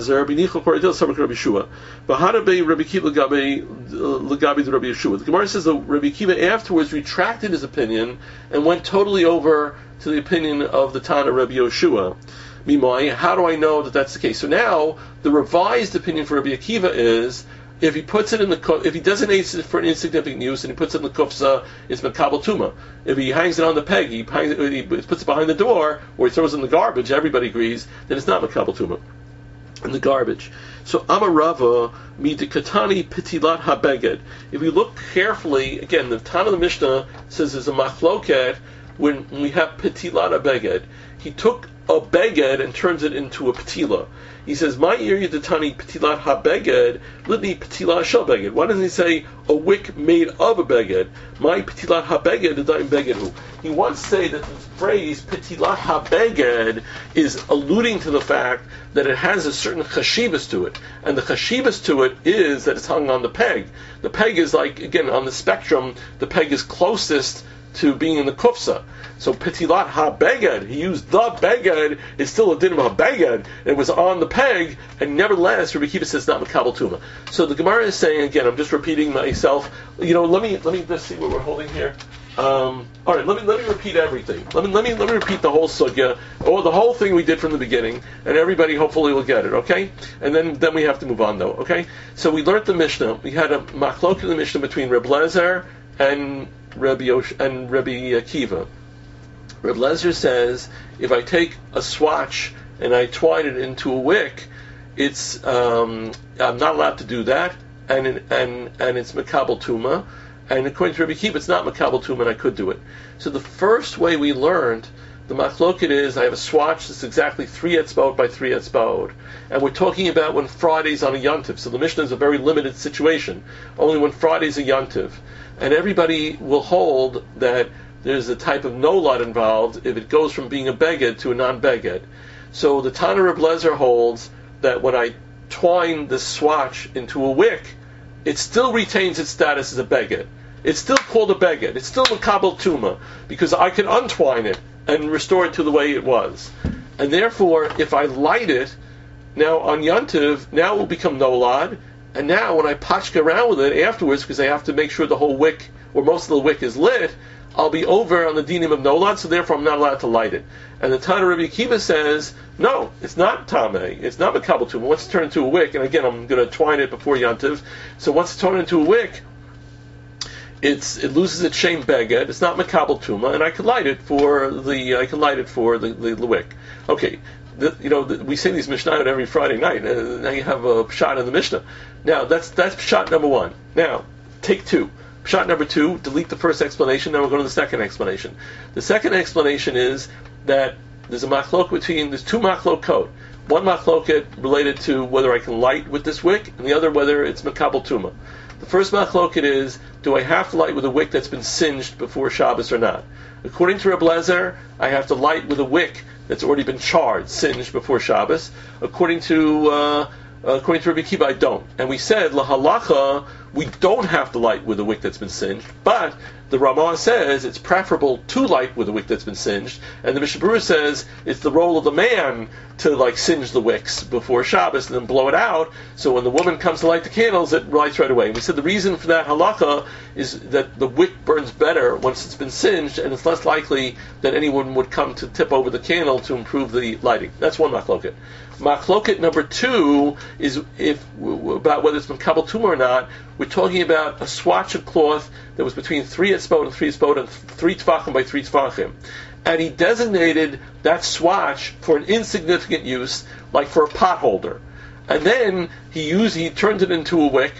that Rabbi Kiva afterwards retracted his opinion and went totally over to the opinion of the Tana Rabbi Yoshua. How do I know that that's the case? So now the revised opinion for Rabbi Akiva is if he puts it in the if he designates it for an insignificant use and he puts it in the kufsa, it's Makabel Tuma. If he hangs it on the peg, he, hangs it, he puts it behind the door, or he throws it in the garbage, everybody agrees, then it's not Makabel Tuma. In the garbage. So Amarava midikatani pitilat habeged. If you look carefully, again, the Tana of the Mishnah says there's a machloket when we have pitilat habeged. He took a beged and turns it into a petila. He says, "My area detani petilat habeged, litni petilat shel beged." Why doesn't he say a wick made of a beged? My petilat habeged dedaim begedhu. He wants to say that the phrase petilat habeged is alluding to the fact that it has a certain chashivas to it, and the chashivas to it is that it's hung on the peg. The peg is like, again, on the spectrum, the peg is closest to being in the kufsa. So petilat ha-beged, he used the beged, it's still a din of ha-beged, it was on the peg, and nevertheless, Rabbi Kiva says not Makabel Tuma. So the Gemara is saying, again, I'm just repeating myself, you know, let me let me just see what we're holding here. Um, all right, let me let me repeat everything. Let me let me let me repeat the whole sugya, or the whole thing we did from the beginning, and everybody hopefully will get it. Okay, and then then we have to move on though. Okay, so we learned the Mishnah. We had a machlok in the Mishnah between Reb Lezer and Rabbi Yosh, and Rabbi Akiva. Reb Lezer says if I take a swatch and I twine it into a wick, it's um, I'm not allowed to do that, and and and it's Makabel Tuma. And according to Rabbi Kiva, it's not Makabel Tuma, and I could do it. So the first way we learned The machloket is I have a swatch that's exactly three etzbaot by three etzbaot, and we're talking about when Friday's on a yontiv. So the Mishnah is a very limited situation, only when Friday's a yontiv, and everybody will hold that there's a type of nolad involved if it goes from being a beged to a non-beged. So the Tana Reb Lezer holds that when I twine the swatch into a wick, it still retains its status as a beged. It's still called a beged. It's still makabel tuma, because I can untwine it and restore it to the way it was. And therefore, if I light it, now on Yontiv, now it will become nolad, and now when I pachka around with it afterwards, because I have to make sure the whole wick, or most of the wick is lit, I'll be over on the dinim of nolad, so therefore I'm not allowed to light it. And the Tana Rabbi Akiva says, no, it's not tameh, it's not makabel tuma. Once it's turned into a wick, and again, I'm going to twine it before Yontiv, so once it's turned into a wick, It's it loses its shame beged. It's not makabel tuma, and I can light it for the I can light it for the the, the wick. Okay, the, you know the, we say these mishnayot every Friday night. Uh, now you have a pshat in the Mishnah. Now that's that's pshat number one. Now take two. Pshat number two. Delete the first explanation. Now we're going to the second explanation. The second explanation is that there's a machlok between there's two machlokot. One machloket related to whether I can light with this wick, and the other whether it's makabel tuma. The first machloket is, do I have to light with a wick that's been singed before Shabbos or not? According to Reb Lezer, I have to light with a wick that's already been charred, singed before Shabbos. According to uh, according to Rabbi Akiva, I don't. And we said, lahalacha, we don't have to light with a wick that's been singed, but the Ramah says it's preferable to light with a wick that's been singed, and the Mishnah Berurah says it's the role of the man to like singe the wicks before Shabbos and then blow it out, so when the woman comes to light the candles, it lights right away. And we said the reason for that halakha is that the wick burns better once it's been singed, and it's less likely that anyone would come to tip over the candle to improve the lighting. That's one machloket. Machloket number two is if about whether it's makabel tuma or not. We're talking about a swatch of cloth that was between three etzbaot and three etzbaot and three tefachim by three tefachim. And he designated that swatch for an insignificant use, like for a pot holder. And then he used, he turned it into a wick.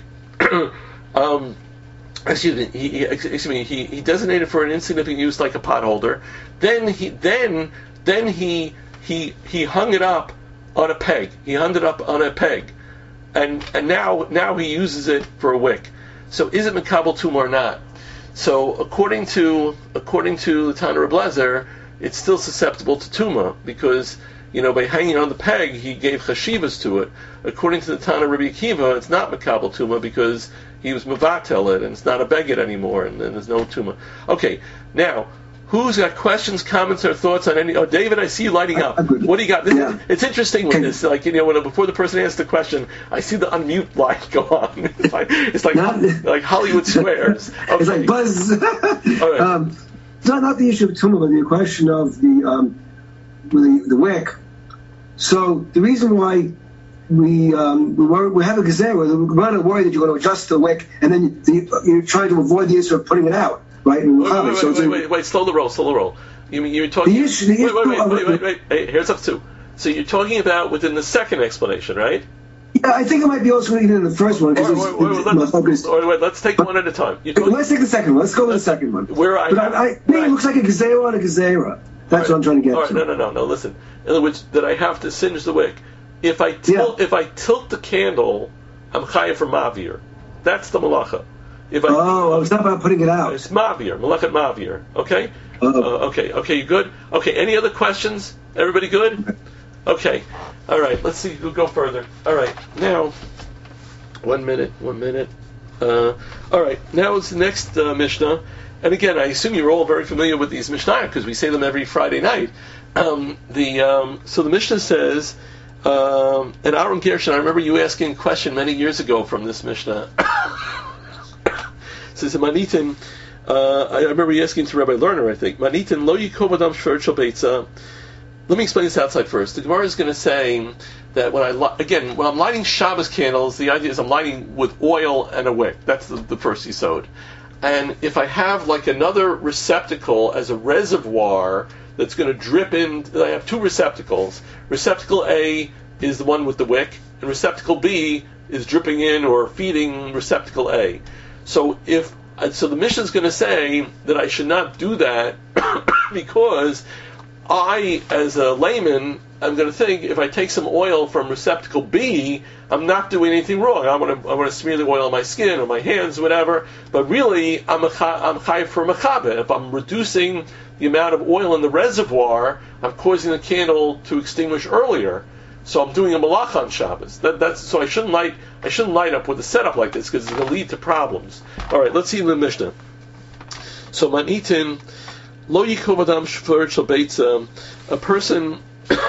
um, excuse me, he, he, excuse me, he, he designated for an insignificant use, like a pot holder. Then he, then, then he, he, he hung it up on a peg. He hung it up on a peg. And and now now he uses it for a wick. So is it makabel tuma or not? So according to according to the Tana Reb Lezer, it's still susceptible to tuma because you know by hanging on the peg he gave chashivas to it. According to the Tana Rabbi Akiva, it's not makabel tuma because he was mevatel it and it's not a beged anymore and, and there's no tuma. Okay, now. Who's got questions, comments, or thoughts on any? Oh, David, I see you lighting up. What do you got? This, yeah. It's interesting when this, like you know, when before the person asks the question, I see the unmute light go on. It's like it's like not, like Hollywood squares. Okay. It's like buzz. All right. um, it's not, not the issue of tumah, but the question of the um, the, the wick. So the reason why we um, we, were, we have a gazera, we're not worried that you're going to adjust the wick, and then you, you're trying to avoid the issue of putting it out. Right? Wait, wait, wait, so wait, wait, wait, slow the roll, slow the roll. You mean you're talking? The issue, the wait, wait, wait, issue wait, wait, wait, wait. Hey, here's up two. So you're talking about within the second explanation, right? Yeah, I think it might be also even in the first one. Wait, wait, wait, let's, let's, wait, wait, let's take but, one at a time. Talking, let's take the second one. Let's go with the second one. Where I, but I, I think it looks like a gazera on a gazera. That's right. What I'm trying to get All right, to. No, no, no, no. Listen. In other words, that I have to singe the wick. If I tilt, yeah. if I tilt the candle, I'm chayav for mavir. That's the malacha. If I, oh, it's not about putting it out. It's mavir, malachat mavir. Okay. Oh. Uh, okay. Okay. You good? Okay. Any other questions? Everybody good? Okay. All right. Let's see. We'll go further. All right. Now, one minute. One minute. Uh, all right. Now it's the next uh, Mishnah. And again, I assume you're all very familiar with these Mishnah because we say them every Friday night. Um, the um, so the Mishnah says, um, and Aaron Gershon, I remember you asking a question many years ago from this Mishnah. Says Manitin, uh, I remember you asking to Rabbi Lerner, I think. Manitin lo yikov adam shver shel beitza. Let me explain this outside first. The Gemara is going to say that when I li- again when I'm lighting Shabbos candles, the idea is I'm lighting with oil and a wick. That's the, the first yisod. And if I have like another receptacle as a reservoir that's going to drip in, I have two receptacles. Receptacle A is the one with the wick, and receptacle B is dripping in or feeding receptacle A. So if so, the Mishnah is going to say that I should not do that because I, as a layman, I'm going to think if I take some oil from receptacle B, I'm not doing anything wrong. I want to I want to smear the oil on my skin or my hands, or whatever. But really, I'm a I'm chayiv for mechaber. If I'm reducing the amount of oil in the reservoir, I'm causing the candle to extinguish earlier. So I'm doing a malach on Shabbos. That, that's so I shouldn't light I shouldn't light up with a setup like this because it's going to lead to problems. All right, let's see the Mishnah. So manitin lo yikov adam shfer shel beitza. A person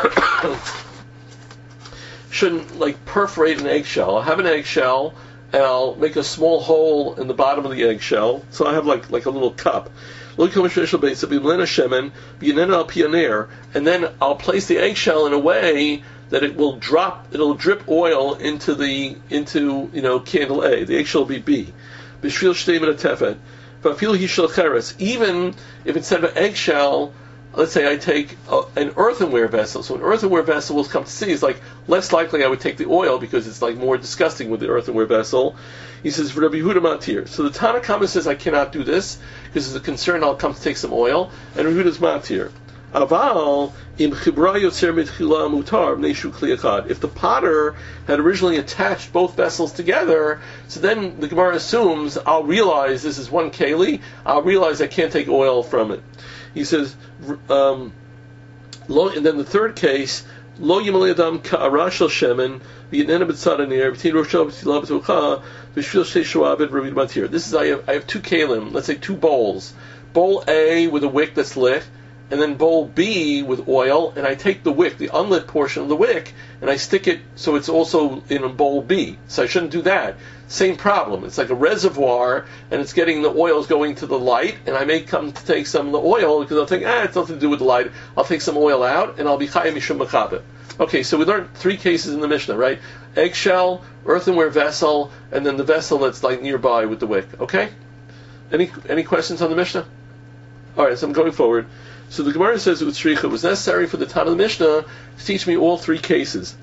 shouldn't like perforate an eggshell. I'll have an eggshell and I'll make a small hole in the bottom of the eggshell. So I have like like a little cup. Lo yikov shfer shel beitza b'mlena shemen b'yinen al pioneer, and then I'll place the eggshell in a way that it will drop, it'll drip oil into the into you know candle A. The eggshell will be B. B'shvil shtei min hatefet. V'afil hishel cheres. Even if instead of an eggshell, let's say I take a, an earthenware vessel. So an earthenware vessel will come to see is like less likely I would take the oil because it's like more disgusting with the earthenware vessel. He says Rabbi Yehuda matir. So the Tanna Kama says I cannot do this because there's a concern I'll come to take some oil, and Rabbi Yehuda's matir. Aval im chibra yotzer mitchila mutar b'neishu kli echad. If the potter had originally attached both vessels together, so then the Gemara assumes I'll realize this is one keli. I'll realize I can't take oil from it. He says, um, lo, and then the third case, lo yimalei adam ka'ara shel shemen v'yitnena b'tzad anir v'tin roshel v'tila b'tucha v'shvil shtei shoabed Rabbi Matir. This is I have I have two kalim. Let's say two bowls. Bowl A with a wick that's lit, and then bowl B with oil, and I take the wick, the unlit portion of the wick, and I stick it so it's also in a bowl B. So I shouldn't do that. Same problem. It's like a reservoir, and it's getting the oils going to the light, and I may come to take some of the oil because I'll think, ah, it's nothing to do with the light. I'll take some oil out, and I'll be chayav mishum mechaber. Okay, so we learned three cases in the Mishnah, right? Eggshell, earthenware vessel, and then the vessel that's like nearby with the wick. Okay? Any any questions on the Mishnah? All right, so I'm going forward. So the Gemara says with Shricha, it was necessary for the Tana of the Mishnah to teach me all three cases.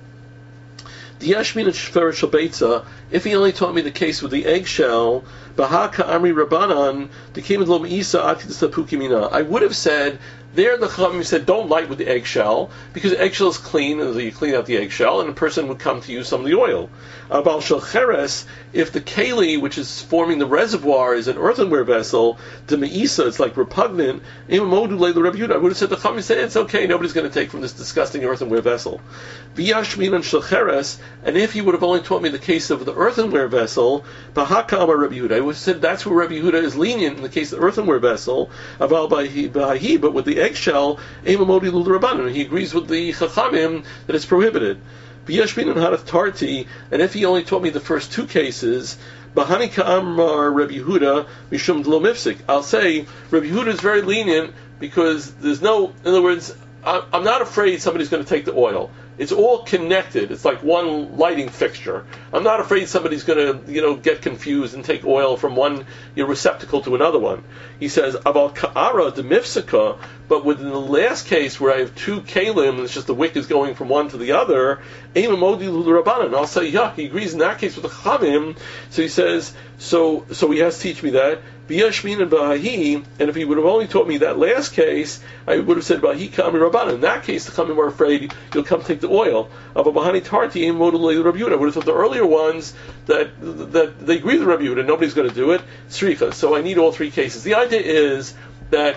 The Yashmin and Shfer Shel Beitza, if he only taught me the case with the eggshell, Baha Ka'amri Rabbanan, the Kim Lo Meisa Akidus Lapuki Mina. I would have said, there the Chachamim said, don't light with the eggshell, because the eggshell is clean, and you clean out the eggshell, and a person would come to use some of the oil. Abal Shel Cheres, if the keli, which is forming the reservoir, is an earthenware vessel, the Meisa, it's like repugnant, I would have said, the Chachamim said, it's okay, nobody's going to take from this disgusting earthenware vessel. V'yashmin and Shel Cheres, and if he would have only taught me the case of the earthenware vessel, Bahaka Amar Rabbi Yehuda, I would have said that's where Rabbi Yehuda is lenient in the case of the earthenware vessel, Aval Bahi, but with the eggshell, Eimamodi Lul Rabbanan, he agrees with the Chachamim that it's prohibited. V'yashmin and Hadath Tarti, and if he only taught me the first two cases, Bahani Ka'amar Rabbi Yehuda Mishum Dlo Mifsik, I'll say Rabbi Yehuda is very lenient because there's no, in other words, I'm not afraid somebody's going to take the oil. It's all connected. It's like one lighting fixture. I'm not afraid somebody's going to, you know, get confused and take oil from one you know, receptacle to another one. He says, about ka'ara de mifsika, but within the last case where I have two kalim, and it's just the wick is going from one to the other, eimamodi l'rabanan. I'll say, yeah, he agrees in that case with the chavim. So he says, so so he has to teach me that. B'yashmin and b'ahi, and if he would have only taught me that last case, I would have said b'ahi ka'ami rabbanan. In that case, the chavim were afraid you'll come take the oil. But b'hani tarti eimamodi l'Rabbi Yehuda. I would have thought the earlier ones that that they agree with Rabbi Yehuda, nobody's going to do it. Sricha. So I need all three cases. The idea is that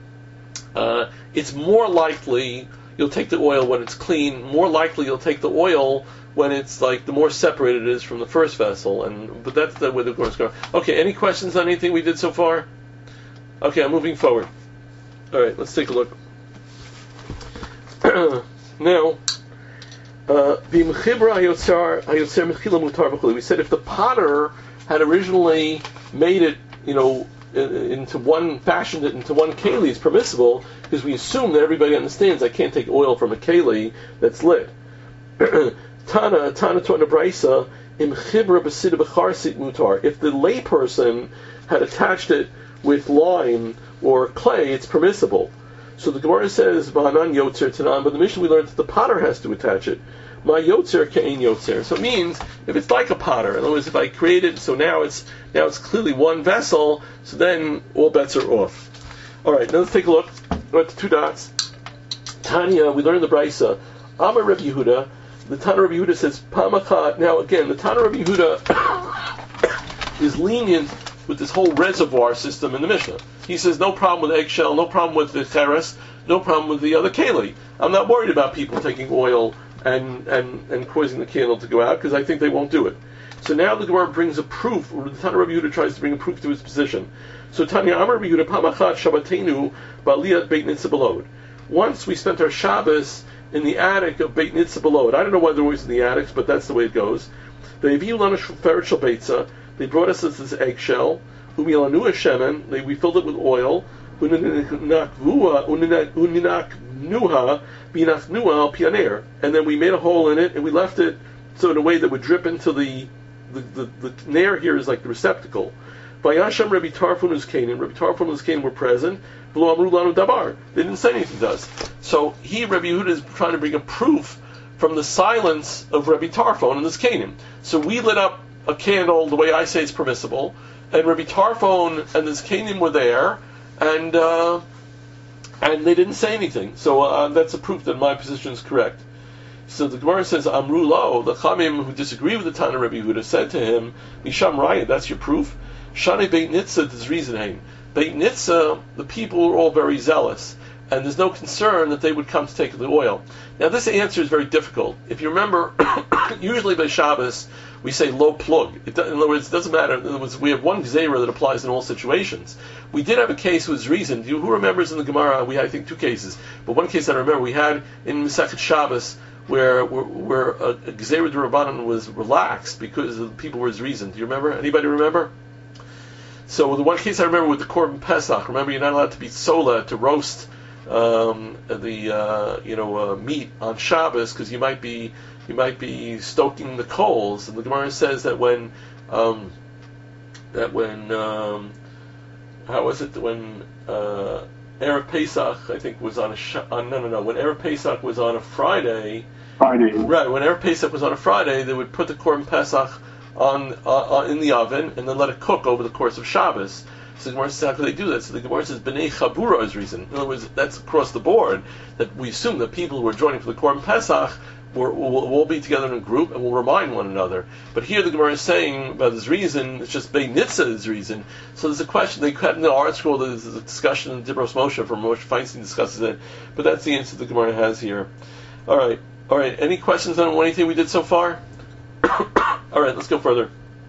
uh, it's more likely you'll take the oil when it's clean. More likely you'll take the oil when it's like the more separated it is from the first vessel. And but that's the way the Gemara's going. Okay, any questions on anything we did so far? Okay, I'm moving forward. All right, let's take a look. Now, uh, we said if the potter had originally made it, you know, into one, fashioned it into one keli, it's permissible because we assume that everybody understands I can't take oil from a keli that's lit. Tana, Tana taught in a brisa, im chibra b'sida b'charsit mutar. If the layperson had attached it with lime or clay, it's permissible. So the Gemara says, Ba'anan yotzer tanan, but the Mishnah we learned that the potter has to attach it. Ma yotzer ke'ein yotzer. So it means if it's like a potter, in other words, if I create it, so now it's now it's clearly one vessel, so then all bets are off. All right, now let's take a look at the two dots. Tanya, we learned the Brisa. Amar Rabbi Yehuda. The Tana Rabbi Yehuda says Pamachat. Now again, the Tana Rabbi Yehuda is lenient with this whole reservoir system in the Mishnah. He says no problem with eggshell, no problem with the cheres, no problem with the other keli. I'm not worried about people taking oil and and, and causing the candle to go out because I think they won't do it. So now the Gemara brings a proof, or the Tana Rabbi Yehuda tries to bring a proof to his position. So Tanya Amar Rabbi Yehuda Pamachat Shabbatenu Ba'aliyat Beit Nitzah Belod. Once we spent our Shabbos in the attic of Beit Nitzah Belod. I don't know whether it was in the attics, but that's the way it goes. They brought us this eggshell. We filled it with oil. And then we made a hole in it, and we left it so in a way that would drip into the the, the, the nair here is like the receptacle. Vayasham Rabbi Tarfon is Canaan. Rabbi Tarfon and Canaan were present. They didn't say anything to us. So he, Rabbi Yehuda, is trying to bring a proof from the silence of Rabbi Tarfon and this Canaan. So we lit up a candle the way I say it's permissible, and Rabbi Tarfon and this Canaan were there, and uh, and they didn't say anything. So uh, that's a proof that my position is correct. So the Gemara says, Amru lo, the Chamim who disagree with the Tana Rabbi Yehuda said to him, Misham Raya, that's your proof? Shani Beit Nitzah does reasoning. Beit Nitzah, the people were all very zealous, and there's no concern that they would come to take the oil. Now this answer is very difficult. If you remember, usually by Shabbos, we say lo plug. It, in other words, it doesn't matter. In other words, we have one gzeira that applies in all situations. We did have a case with reason. You, who remembers in the Gemara, we had, I think, two cases, but one case I remember, we had in Masechet Shabbos, where where, where a, a gzeira d'Rabbanan was relaxed because the people were his reason. Do you remember? Anybody remember? So the one case I remember with the Korban Pesach, remember you're not allowed to be sola, to roast um, the uh, you know uh, meat on Shabbos because you might be you might be stoking the coals. And the Gemara says that when um, that when um, how was it when uh, Erev Pesach I think was on a sh- on, no no no when Erev Pesach was on a Friday. Friday. Right, when Erev Pesach was on a Friday, they would put the Korban Pesach on uh, in the oven and then let it cook over the course of Shabbos. So the Gemara says, how could they do that? So the Gemara says, B'nei Chabura is reason. In other words, that's across the board, that we assume that people who are joining for the Korban Pesach will, will, will all be together in a group and will remind one another. But here the Gemara is saying about this reason, it's just Beit Nitzah is So there's a question, they had in the art scroll, there's a discussion in Dibros Moshe, from Moshe Feinstein discusses it, but that's the answer the Gemara has here. Alright, alright, any questions on anything we did so far? Alright, let's go further.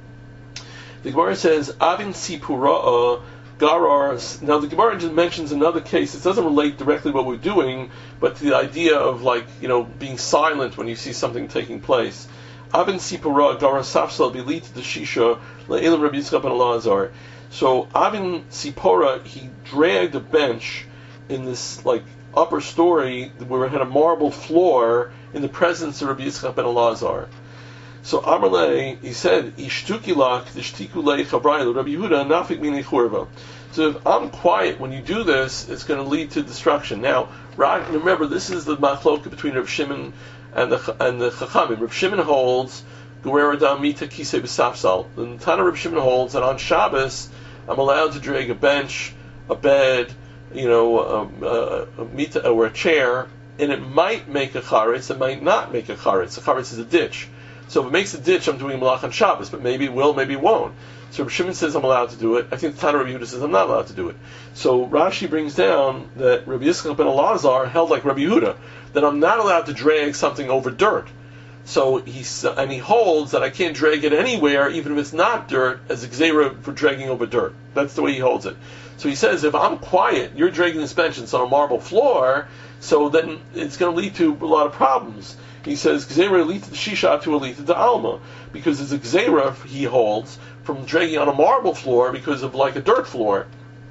The Gemara says, Avin Sipura Garar. Now the Gemara just mentions another case. It doesn't relate directly to what we're doing, but to the idea of, like, you know, being silent when you see something taking place. Avin Sipura Garar Safsal Bilit the Shisha Le'elam Rabbi Yitzchak ben Elazar. So Avin Sipora, he dragged a bench in this, like, upper story where it had a marble floor in the presence of Rabbi Yitzchak ben Elazar. So Amarle, he said, Ishtukilak, Dishtikulei Chabrayel, Rabbi Yehuda, Nafik Mini Churva. So if I'm quiet when you do this, it's going to lead to destruction. Now, remember, this is the machloka between Rav Shimon and the and the Chachamim. Rav Shimon holds, Guerera da Mita Kisei B'Safsal. The Tana Rav Shimon holds that on Shabbos, I'm allowed to drag a bench, a bed, you know, a, a, a mita, or a chair, and it might make a charetz, it might not make a charetz. A charetz is a ditch. So if it makes a ditch, I'm doing malach on Shabbos, but maybe it will, maybe it won't. So Rav Shimon says I'm allowed to do it. I think the Tana Rabbi Yehuda says I'm not allowed to do it. So Rashi brings down that Rabbi Yitzchak ben Elazar held like Rabbi Yehuda, that I'm not allowed to drag something over dirt. So he and he holds that I can't drag it anywhere, even if it's not dirt, as a gzeira for dragging over dirt. That's the way he holds it. So he says, if I'm quiet, you're dragging this bench and it's on a marble floor, so then it's going to lead to a lot of problems. He says, Gzeira elita to Shisha to elita to Alma, because it's a Gzeira, he holds, from dragging on a marble floor because of like a dirt floor.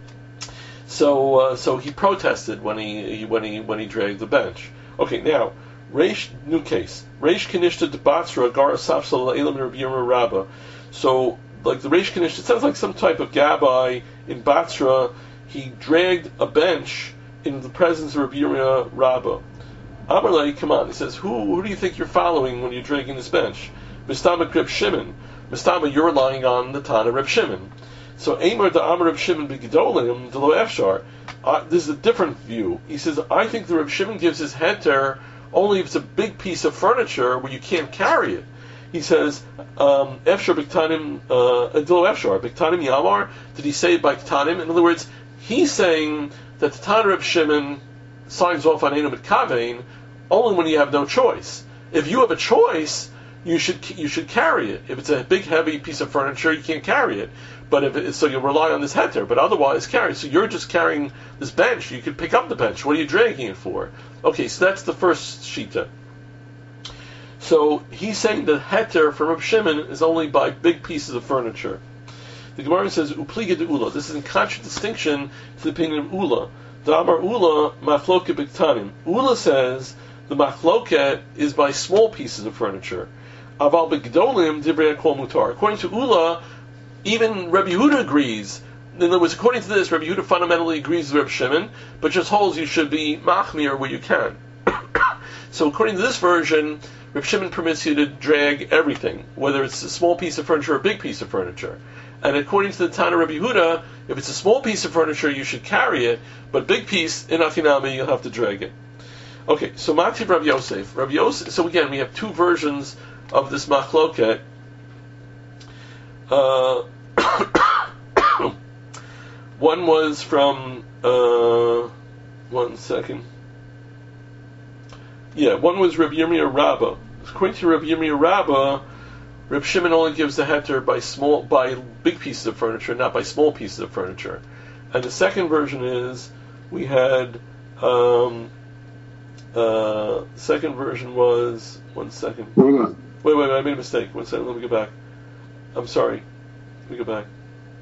So uh, so he protested when he, he when he when he dragged the bench. Okay, now, Reish, new case. Reish Kanishta de Batsra, Gara Safsal Elam Rabbi Yirmiyah Rabbah. So, like the Reish Kanishta, it sounds like some type of Gabbai in Batsra, he dragged a bench in the presence of Rabbi Yirmiyah Rabbah. Amarle, come on, he says, who who do you think you're following when you're dragging this bench? Mistama Reb Shimon. Mistama, you're relying on the Tana Reb Shimon. So Amar the Amar Reb Shimon b'Gedolim Delo Efshar. Uh, this is a different view. He says, I think the Reb Shimon gives his heter only if it's a big piece of furniture where you can't carry it. He says, um, Efshar b'Ktanim Delo Efshar b'Ktanim Yamar. Did he say it by Ktanim? In other words, he's saying that the Tan Reb Shimon signs off on Eino Mitkavein only when you have no choice. If you have a choice, you should you should carry it. If it's a big, heavy piece of furniture, you can't carry it. But if it, so you rely on this heter, but otherwise carry. So you're just carrying this bench. You could pick up the bench. What are you dragging it for? Okay, so that's the first shita. So he's saying that heter from Reb Shimon is only by big pieces of furniture. The Gemara says upliga de ula. This is in contradistinction to the opinion of Ula. The Amar Ula machloket b'ktanim. Ula says the machloket is by small pieces of furniture. Aval b'gdolim divrei kol mutar. According to Ula, even Rabbi Yehuda agrees. In other words, according to this, Rabbi Yehuda fundamentally agrees with Reb Shimon, but just holds you should be machmir where you can. So according to this version, Reb Shimon permits you to drag everything, whether it's a small piece of furniture or a big piece of furniture. And according to the Tana Rabbi Yehuda, if it's a small piece of furniture, you should carry it, but big piece, in Achinami, you'll have to drag it. Okay, so Mativ Rabbi Yosef. Rabbi Yosef. So again, we have two versions of this machloket. Uh, one was from, uh, one second. Yeah, one was Rabbi Yirmiyah Rabbah. According to Rabbi Yirmiyah Rabbah, Reb Shimon only gives the heter by small, by big pieces of furniture, not by small pieces of furniture. And the second version is, we had, um, uh, second version was, one second. Wait, wait, wait, I made a mistake. One second, let me go back. I'm sorry. Let me go back.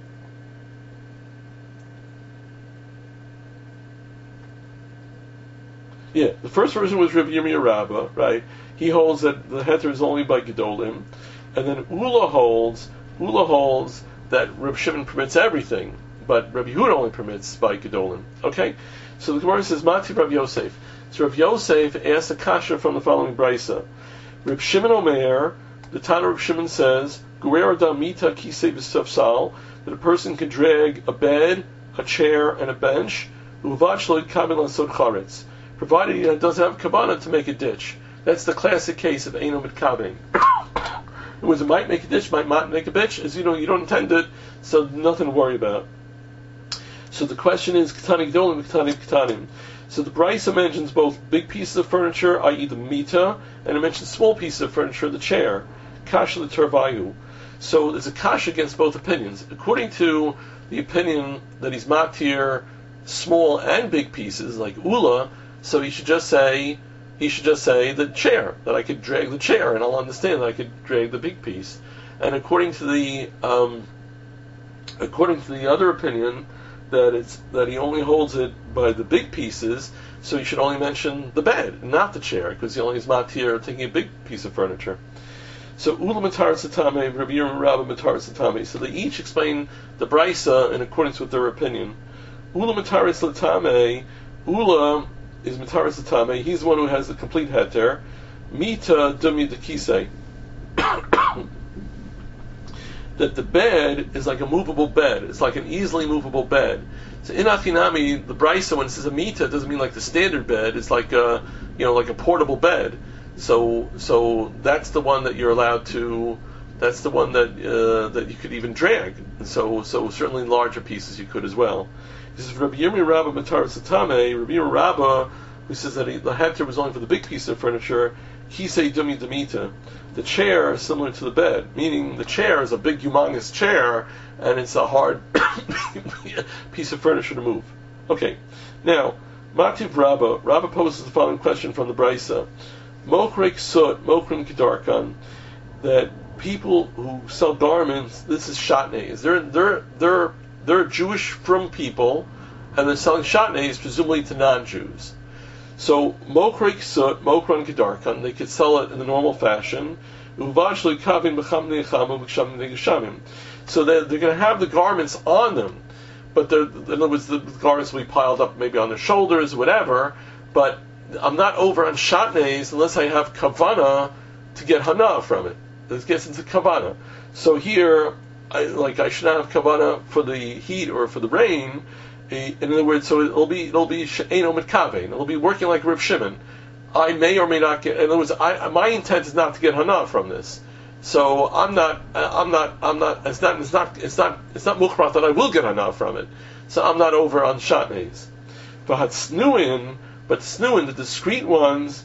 Yeah, the first version was Rabbi Yirmiyah Rabbah, right? He holds that the heter is only by Gedolim, and then Ula holds, Ula holds that Reb Shimon permits everything, but Rabbi Yehuda only permits by Gedolim. Okay, so the Gemara says, Mati Rabbi Yosef. So Rabbi Yosef asks a kasha from the following brisa. Reb Shimon Omer, the Tana Reb Shimon says, Gurer Adam Mita Kisei B'Safsal, that a person can drag a bed, a chair, and a bench, Uvach Lo Yitkaven L'Asot Charetz, provided he doesn't have kavanah to make a ditch. That's the classic case of Eino Mitkavein. It was it might make a ditch, might not make a bitch. As you know, you don't intend it, so nothing to worry about. So the question is, Ketani Gdolim, Ketani Ketanim. So the Brisa mentions both big pieces of furniture, that is the mita, and it mentions small pieces of furniture, the chair. Kasha l'tervayu. So there's a kasha against both opinions. According to the opinion that he's matir small and big pieces, like Ula, so he should just say, he should just say the chair, that I could drag the chair, and I'll understand that I could drag the big piece. And according to the, um, according to the other opinion, that it's that he only holds it by the big pieces, so he should only mention the bed, not the chair, because he only is matir taking a big piece of furniture. So Ula Matar Satame, Rabbi Yirmiyah Rabbah Matar Satame. So they each explain the brisa in accordance with their opinion. Ula Matar Satame, Ula is Matar Satame. He's the one who has the complete heter. Mita Dumi de Kisei. That the bed is like a movable bed. It's like an easily movable bed. So in Achinami, the brisa, when it says a mita, it doesn't mean like the standard bed. It's like a, you know, like a portable bed. So, so that's the one that you're allowed to. That's the one that uh, that you could even drag. And so, so certainly larger pieces you could as well. This is Rabbi Yirmiyah Rabbah Matar Satame. Rabbi Yirmiyah Rabbah, who says that he, the heter was only for the big piece of furniture. Kisei Dumi Demita. The chair is similar to the bed, meaning the chair is a big, humongous chair, and it's a hard piece of furniture to move. Okay, now, Mativ Rabbah. Rabbah poses the following question from the Brisa. Mokrik Sut, Mokrim Kedarkan, that people who sell garments, this is shatnez. They're, they're, they're, they're Jewish from people, and they're selling shatnez, presumably to non-Jews. So, Mokrik Sut, Mokran Kedarkan, they could sell it in the normal fashion. So they're, they're going to have the garments on them, but in other words, the garments will be piled up maybe on their shoulders, whatever, but I'm not over on shatnez unless I have kavana to get hana from it. This gets into kavana. So here, I, like I should not have kavana for the heat or for the rain. In other words, so it'll be it'll be she'eino mitkaven. It'll be working like Reb Shimon. I may or may not get. In other words, I, my intent is not to get hana from this. So I'm not. I'm not. I'm not. It's not. It's not. It's not. It's not muchrat that I will get hana from it. So I'm not over on shatnez. But snuin, but snuin, the discrete ones,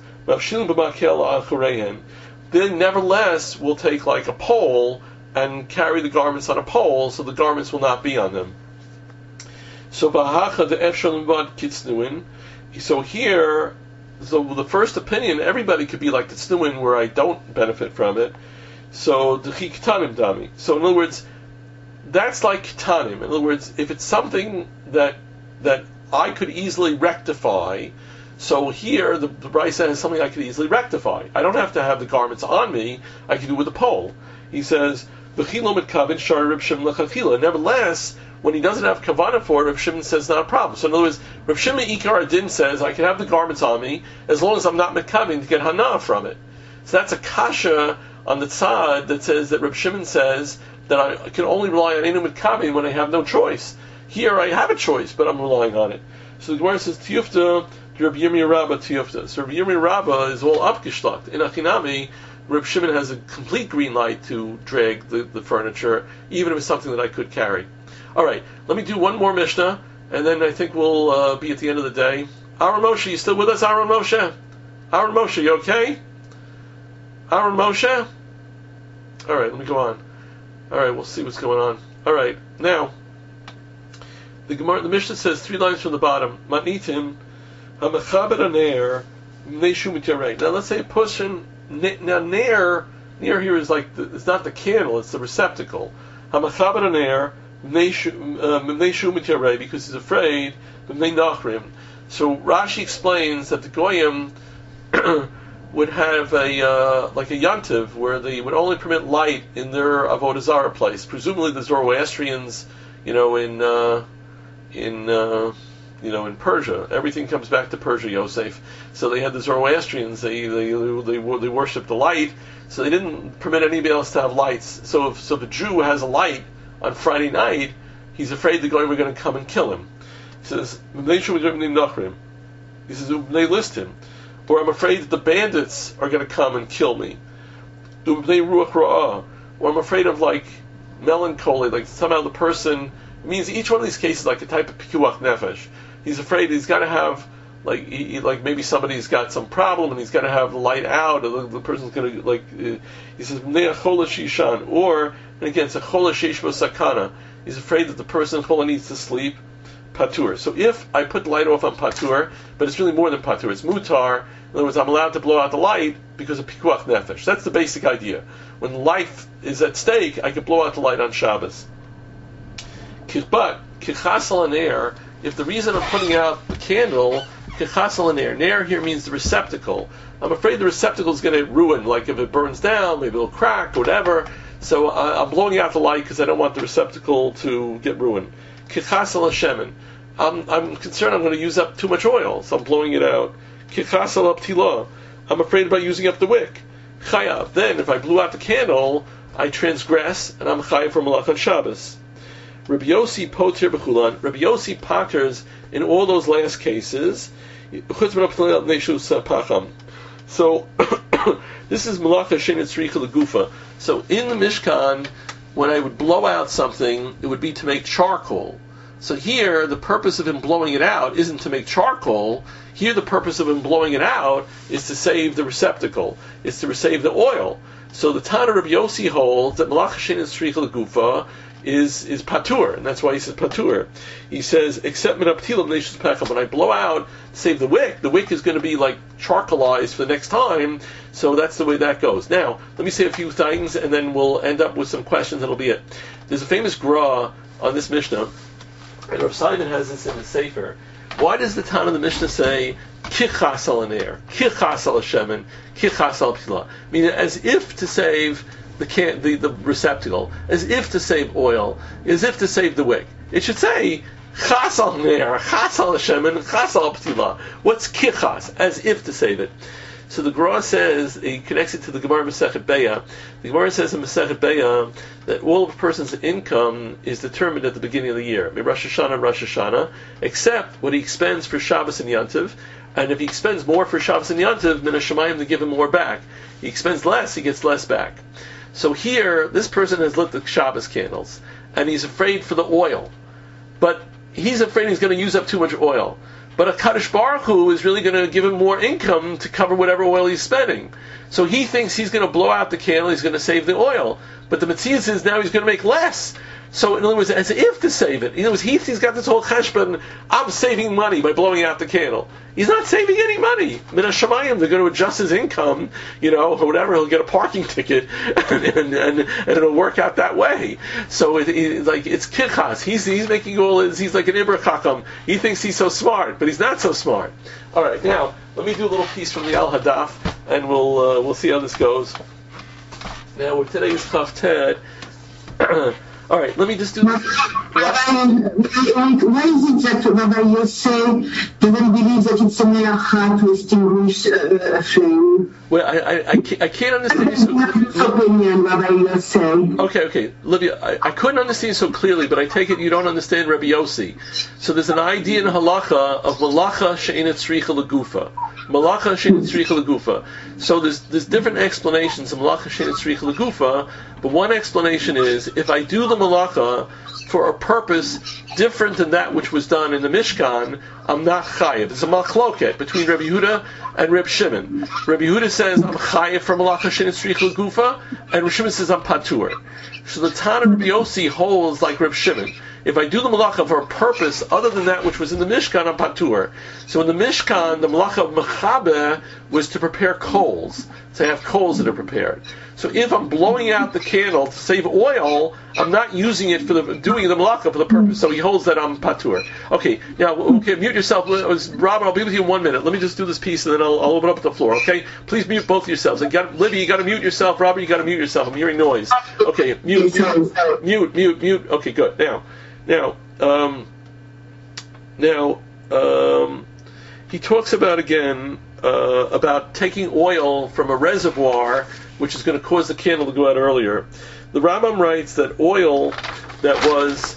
they nevertheless will take like a pole and carry the garments on a pole, so the garments will not be on them. So ba'hacha the efshalom bad kitsnuin. So here, so the first opinion, everybody could be like the tznuin, where I don't benefit from it. So the kitanim dami. So in other words, that's like kitanim. In other words, if it's something that that I could easily rectify. So here, the, the Brisa has something I could easily rectify. I don't have to have the garments on me. I can do it with a pole. He says, nevertheless, when he doesn't have kavanah for it, Reb Shimon says not a problem. So in other words, Reb Shimon Ikar Adin says I can have the garments on me as long as I'm not mekavin to get hana from it. So that's a kasha on the tzad that says that Reb Shimon says that I can only rely on enu mekavin when I have no choice. Here I have a choice, but I'm relying on it. So the Gemara says tiyufta. Reb Yirmiyah Rabbah Tiyufta. So Reb Yirmiyah Rabbah is all upgeshtakt. In Achinami, Reb Shimon has a complete green light to drag the, the furniture, even if it's something that I could carry. All right, let me do one more Mishnah, and then I think we'll uh, be at the end of the day. Aaron Moshe, you still with us, Aaron Moshe? Aaron Moshe, you okay? Aaron Moshe? All right, let me go on. All right, we'll see what's going on. All right, now, the Gemara, the Mishnah says three lines from the bottom. Matnitim. Now let's say a person, now nair, nair here is like, the, it's not the candle, it's the receptacle. Because he's afraid, so Rashi explains that the Goyim would have a, uh, like a yantiv, where they would only permit light in their Avodah Zarah place. Presumably the Zoroastrians, you know, in, uh, in, uh, you know, in Persia, everything comes back to Persia, Yosef. So they had the Zoroastrians; they they they, they worshipped the light, so they didn't permit anybody else to have lights. So if so, if a Jew has a light on Friday night, he's afraid the Goyim are going to come and kill him. He says, he says, they list him, or I'm afraid that the bandits are going to come and kill me. Or I'm afraid of like melancholy, like somehow the person. It means each one of these cases like a type of pikuach nefesh. He's afraid he's got to have, like, he, like maybe somebody's got some problem and he's got to have the light out, or the, the person's going to, like, uh, he says, shishan, or, and again, it's a chola sheishbo sakana. He's afraid that the person chola needs to sleep, patur. So if I put the light off on patur, but it's really more than patur, it's mutar, in other words, I'm allowed to blow out the light because of pikuach nefesh. That's the basic idea. When life is at stake, I can blow out the light on Shabbos. But, kichasal aner, if the reason I'm putting out the candle, kichasal aner, ner here means the receptacle. I'm afraid the receptacle is going to ruin, like if it burns down, maybe it'll crack, whatever. So uh, I'm blowing out the light because I don't want the receptacle to get ruined. Kichasal hashemen, I'm, I'm concerned I'm going to use up too much oil, so I'm blowing it out. Kichasal aptila, I'm afraid about using up the wick. Chayav, then if I blew out the candle, I transgress, and I'm chayav for malach on Shabbos. Rabbi Yossi poter b'chulan. Rabbi Yossi paters in all those last cases. So this is malacha shenet tzricha legufa. So in the Mishkan, when I would blow out something, it would be to make charcoal. So here, the purpose of him blowing it out isn't to make charcoal. Here, the purpose of him blowing it out is to save the receptacle. It's to save the oil. So the Tana Rabbi Yossi holds that malacha shenet tzricha legufa is is patur, and that's why he says patur. He says, except minaptilam neshus pecham, when I blow out, save the wick, the wick is going to be like charcoalized for the next time, so that's the way that goes. Now, let me say a few things, and then we'll end up with some questions, that'll be it. There's a famous gra on this Mishnah, and Rav Simon has this in the Sefer. Why does the Tana of the Mishnah say, kichas al aner, kichas al shemen, kichas al ptila? Meaning, as if to save The, can, the the receptacle, as if to save oil, as if to save the wick. It should say chas al ner, chas al shemen, chas al ptila. What's kichas? As if to save it. So the Gemara says, he connects it to the Gemara Masechet Beya. The Gemara says in Masechet Beya that all of a person's income is determined at the beginning of the year, Rosh Hashanah, Rosh Hashanah, except what he expends for Shabbos and Yantiv. And if he expends more for Shabbos and Yantiv, Min HaShamayim, they give him more back. He expends less, he gets less back. So here, this person has lit the Shabbos candles, and he's afraid for the oil. But he's afraid he's going to use up too much oil. But a Kadosh Baruch Hu is really going to give him more income to cover whatever oil he's spending. So he thinks he's going to blow out the candle, he's going to save the oil. But the Metzias is now he's going to make less. So in other words, as if to save it. In other words, he, he's got this whole cheshbon, I'm saving money by blowing out the candle. He's not saving any money. Min HaShamayim, they're going to adjust his income, you know, or whatever, he'll get a parking ticket, and, and, and, and it'll work out that way. So it, it, like it's kichas. He's he's making all his, he's like an Ibra Chacham. He thinks he's so smart, but he's not so smart. All right, now, let me do a little piece from the Al Hadaf, and we'll uh, we'll see how this goes. Now, today is Chaf Ted. All right, let me just do this. Why is it that Rabbi Yosef doesn't believe that it's a melacha to extinguish a flame? Well, I, I, I, can't, I can't understand you so clearly. Okay, okay. Livia, I, I couldn't understand you so clearly, but I take it you don't understand Rabbi Yossi. So there's an idea in halacha of malacha she'enet tzricha legufa. Malacha she'enet tzricha legufa. So there's there's different explanations of malacha she'enet tzricha legufa, but one explanation is if I do the malacha for a purpose different than that which was done in the Mishkan, I'm not chayiv. It's a machloket between Rabbi Yehuda and Reb Shimon. Rabbi Yehuda says I'm chayiv for malacha she'enet tzricha legufa, and Reb Shimon says I'm patur. So the Tana Rabbi Yossi holds like Reb Shimon. If I do the malacha for a purpose other than that which was in the Mishkan, I'm patur. So in the Mishkan, the malacha of mechaber was to prepare coals. So I have coals that are prepared. So if I'm blowing out the candle to save oil, I'm not using it for the doing the malacha for the purpose. So he holds that I'm patur. Okay, now okay, mute yourself. Robin, I'll be with you in one minute. Let me just do this piece and then I'll, I'll open up the floor. Okay, please mute both of yourselves. And got, Libby, you got to mute yourself. Robin, you got to mute yourself. I'm hearing noise. Okay, mute, mute, mute, mute, mute. Okay, good. Now, now, um, now, um, he talks about again uh, about taking oil from a reservoir, which is going to cause the candle to go out earlier. The Rambam writes that oil that was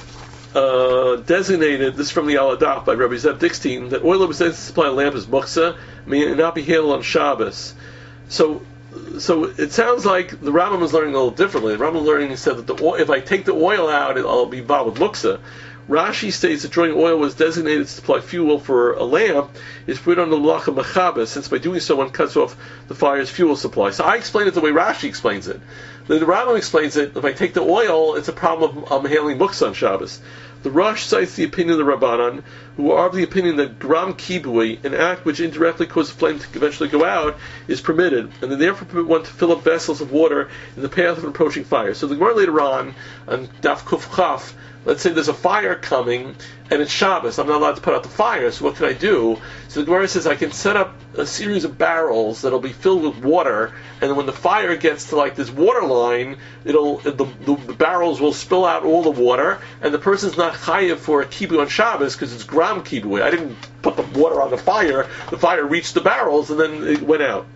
uh, designated, this is from the Aladach by Rabbi Zev Dickstein, that oil that was designated to supply a lamp is muksa, may not be handled on Shabbos. So, so it sounds like the Rambam is learning a little differently. The Rambam is learning and said that the oil, if I take the oil out, I'll be involved with muksa. Rashi states that drawing oil was designated to supply fuel for a lamp is put on the malacha mechaber, since by doing so one cuts off the fire's fuel supply. So I explain it the way Rashi explains it. The, the Rambam explains it, if I take the oil, it's a problem of um, handling muksa on Shabbos. The Rosh cites the opinion of the Rabbanan, who are of the opinion that gram kibui, an act which indirectly causes flame to eventually go out, is permitted, and they therefore permit one to fill up vessels of water in the path of an approaching fire. So the Gemara later on, on Daf Kuf Chaf, let's say there's a fire coming, and it's Shabbos. I'm not allowed to put out the fire, so what can I do? So the Gemara says I can set up a series of barrels that'll be filled with water, and then when the fire gets to like this water line, it'll the, the, the barrels will spill out all the water, and the person's not chayiv for a kibu on Shabbos because it's gram kibu. I didn't put the water on the fire. The fire reached the barrels, and then it went out.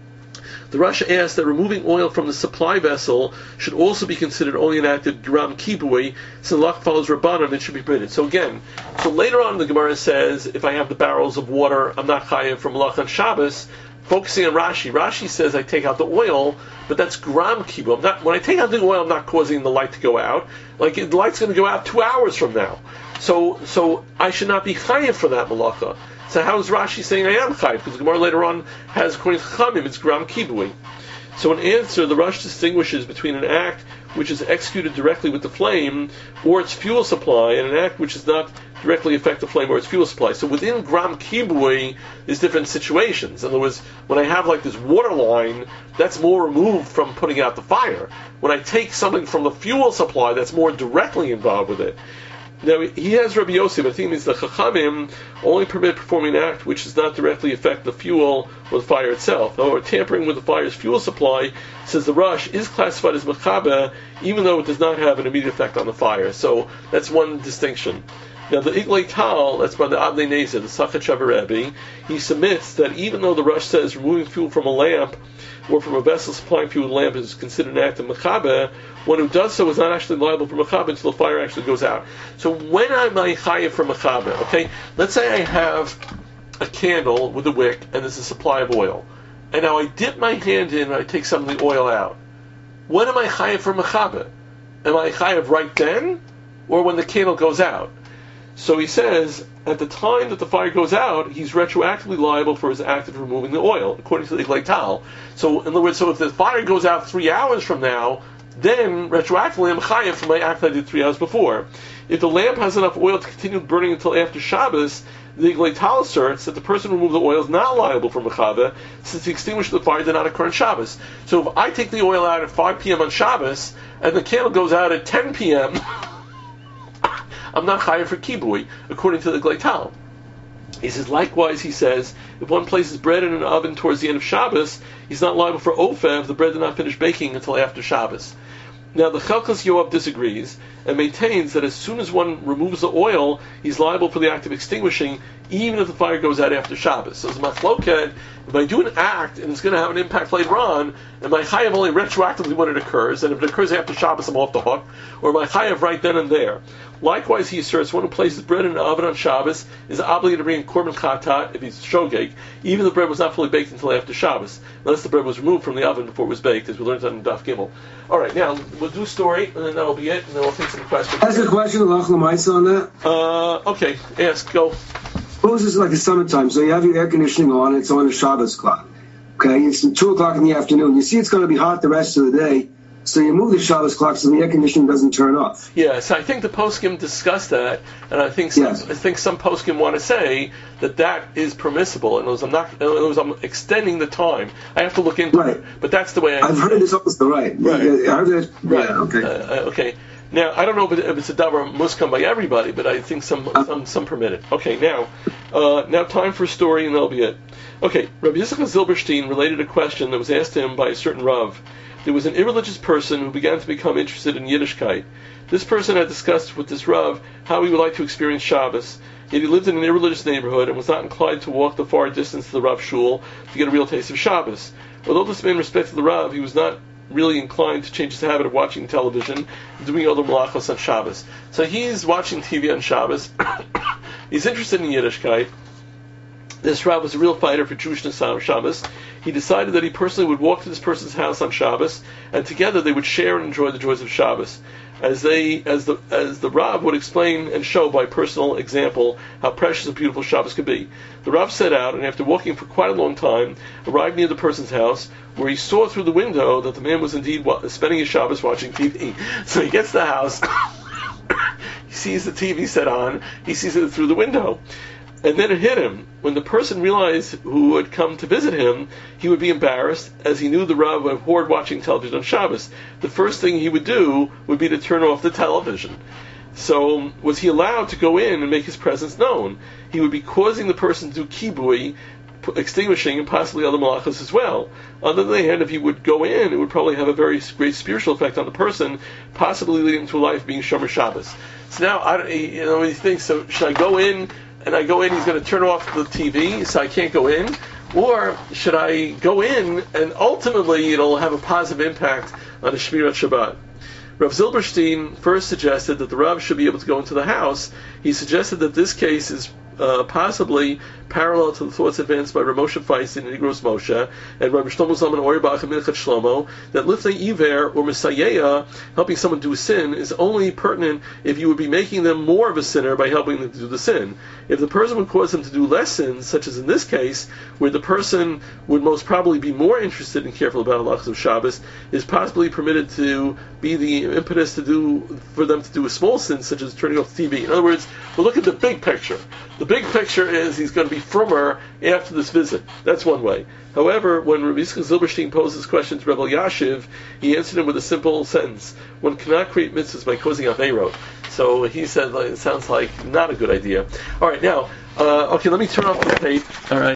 The Rosh asks that removing oil from the supply vessel should also be considered only an act of gram kibui, so the Lach follows Rabbanan, it should be permitted. So again, so later on the Gemara says, if I have the barrels of water, I'm not chayav from Lach on Shabbos. Focusing on Rashi, Rashi says I take out the oil, but that's gram kibu. I'm not, when I take out the oil, I'm not causing the light to go out. Like the light's going to go out two hours from now. So, so I should not be chayav for that malacha. So how is Rashi saying I am chayiv? Because the Gemara later on has, according to Chachamim, it's gram kibui. So in answer, the Rosh distinguishes between an act which is executed directly with the flame or its fuel supply, and an act which does not directly affect the flame or its fuel supply. So within gram kibui, there's different situations. In other words, when I have like this water line, that's more removed from putting out the fire. When I take something from the fuel supply, that's more directly involved with it. Now, he has Rabbi Yossi, but I think means the Chachamim only permit performing an act which does not directly affect the fuel or the fire itself. However, tampering with the fire's fuel supply, says the Rosh, is classified as mechaber, even though it does not have an immediate effect on the fire. So that's one distinction. Now the Iglay Tal, that's by the Adlei Nezer, the Sachet Shavar Rebbe, he submits that even though the Rush says removing fuel from a lamp or from a vessel supplying fuel with a lamp is considered an act of mechaber, one who does so is not actually liable for mechaber until the fire actually goes out. So when am I chayav for mechaber? Okay, let's say I have a candle with a wick and there's a supply of oil, and now I dip my hand in and I take some of the oil out. When am I chayav for mechaber? Am I chayav right then, or when the candle goes out? So he says, at the time that the fire goes out, he's retroactively liable for his act of removing the oil, according to the Iglay Tal. So, in other words, so if the fire goes out three hours from now, then retroactively I'm chayav for my act I did three hours before. If the lamp has enough oil to continue burning until after Shabbos, the Iglay Tal asserts that the person who removed the oil is not liable for mechaber, since the extinguishing of the fire did not occur on Shabbos. So if I take the oil out at five p.m. on Shabbos, and the candle goes out at ten p.m., I'm not chayav for kibui, according to the Iglay Tal. He says, likewise, he says, if one places bread in an oven towards the end of Shabbos, he's not liable for ofeh if the bread did not finish baking until after Shabbos. Now, the Chelkas Yoav disagrees and maintains that as soon as one removes the oil, he's liable for the act of extinguishing, even if the fire goes out after Shabbos. So, as Machloket, if I do an act and it's going to have an impact later on, am I chayav only retroactively when it occurs, and if it occurs after Shabbos, I'm off the hook, or am I chayav right then and there? Likewise, he asserts one who places bread in an oven on Shabbos is obligated to bring a korban chatat if he's shogeg, even if the bread was not fully baked until after Shabbos, unless the bread was removed from the oven before it was baked, as we learned on Daf Gimel. All right, now we'll do a story, and then that'll be it, and then we'll take some questions. Ask a question, Lach Lamaisa, on that. Uh, okay, ask, go. Suppose it's like the summertime, so you have your air conditioning on, it's on a Shabbos clock. Okay, it's two o'clock in the afternoon. You see it's going to be hot the rest of the day, so you move the Shabbos clock so the air conditioning doesn't turn off. Yeah, so I think the poskim discussed that, and I think some, Yes. I think some poskim want to say that that is permissible, and it was, I'm not, it was, I'm extending the time. I have to look into Right. it, but that's the way I. I've heard this also, right. Right. I heard that, Right. yeah, okay. Uh, okay. Now I don't know if, it, if it's a davar muskam by everybody, but I think some some some permit it. Okay. Now, uh, now time for a story, and that'll be it. Okay. Rabbi Yisachar Zilberstein related a question that was asked to him by a certain Rav. There was an irreligious person who began to become interested in Yiddishkeit. This person had discussed with this Rav how he would like to experience Shabbos. Yet he lived in an irreligious neighborhood and was not inclined to walk the far distance to the Rav shul to get a real taste of Shabbos. Although this man respected the Rav, he was not really inclined to change his habit of watching television and doing other malachos on Shabbos. So he's watching T V on Shabbos. He's interested in Yiddishkeit. This Rav was a real fighter for Jewishness on Shabbos. He decided that he personally would walk to this person's house on Shabbos, and together they would share and enjoy the joys of Shabbos. As they, as the as the Rav would explain and show by personal example how precious and beautiful Shabbos could be. The Rav set out, and after walking for quite a long time, arrived near the person's house, where he saw through the window that the man was indeed wa- spending his Shabbos watching T V. So he gets to the house, he sees the T V set on, he sees it through the window. And then it hit him. When the person realized who had come to visit him, he would be embarrassed, as he knew the Rav abhorred watching television on Shabbos. The first thing he would do would be to turn off the television. So, was he allowed to go in and make his presence known? He would be causing the person to do kibui, extinguishing, and possibly other malachos as well. On the other hand, if he would go in, it would probably have a very great spiritual effect on the person, possibly leading to a life being Shomer Shabbos. So now, I, you know, he thinks, so should I go in, and I go in, he's going to turn off the T V, so I can't go in? Or should I go in, and ultimately it'll have a positive impact on the Shmirat Shabbat? Rav Zilberstein first suggested that the Rav should be able to go into the house. He suggested that this case is uh, possibly parallel to the thoughts advanced by Rav Moshe Feinstein and Igros Moshe and Rav Shlomo Zalman Auerbach and Minchat Shlomo, that lifnei iver or misayeya, helping someone do a sin, is only pertinent if you would be making them more of a sinner by helping them to do the sin. If the person would cause them to do less sins, such as in this case, where the person would most probably be more interested and careful about halachos of Shabbos, is possibly permitted to be the impetus to do for them to do a small sin, such as turning off the T V. In other words, we'll look at the big picture. The big picture is he's going to be firmer after this visit. That's one way. However, when Rabbi Yisachar Zilberstein posed this question to Rebbe Yashiv, he answered him with a simple sentence: one cannot create mitzvahs by causing aveirot. So he said, it sounds like not a good idea. All right, now, uh, okay, let me turn off the tape. All right.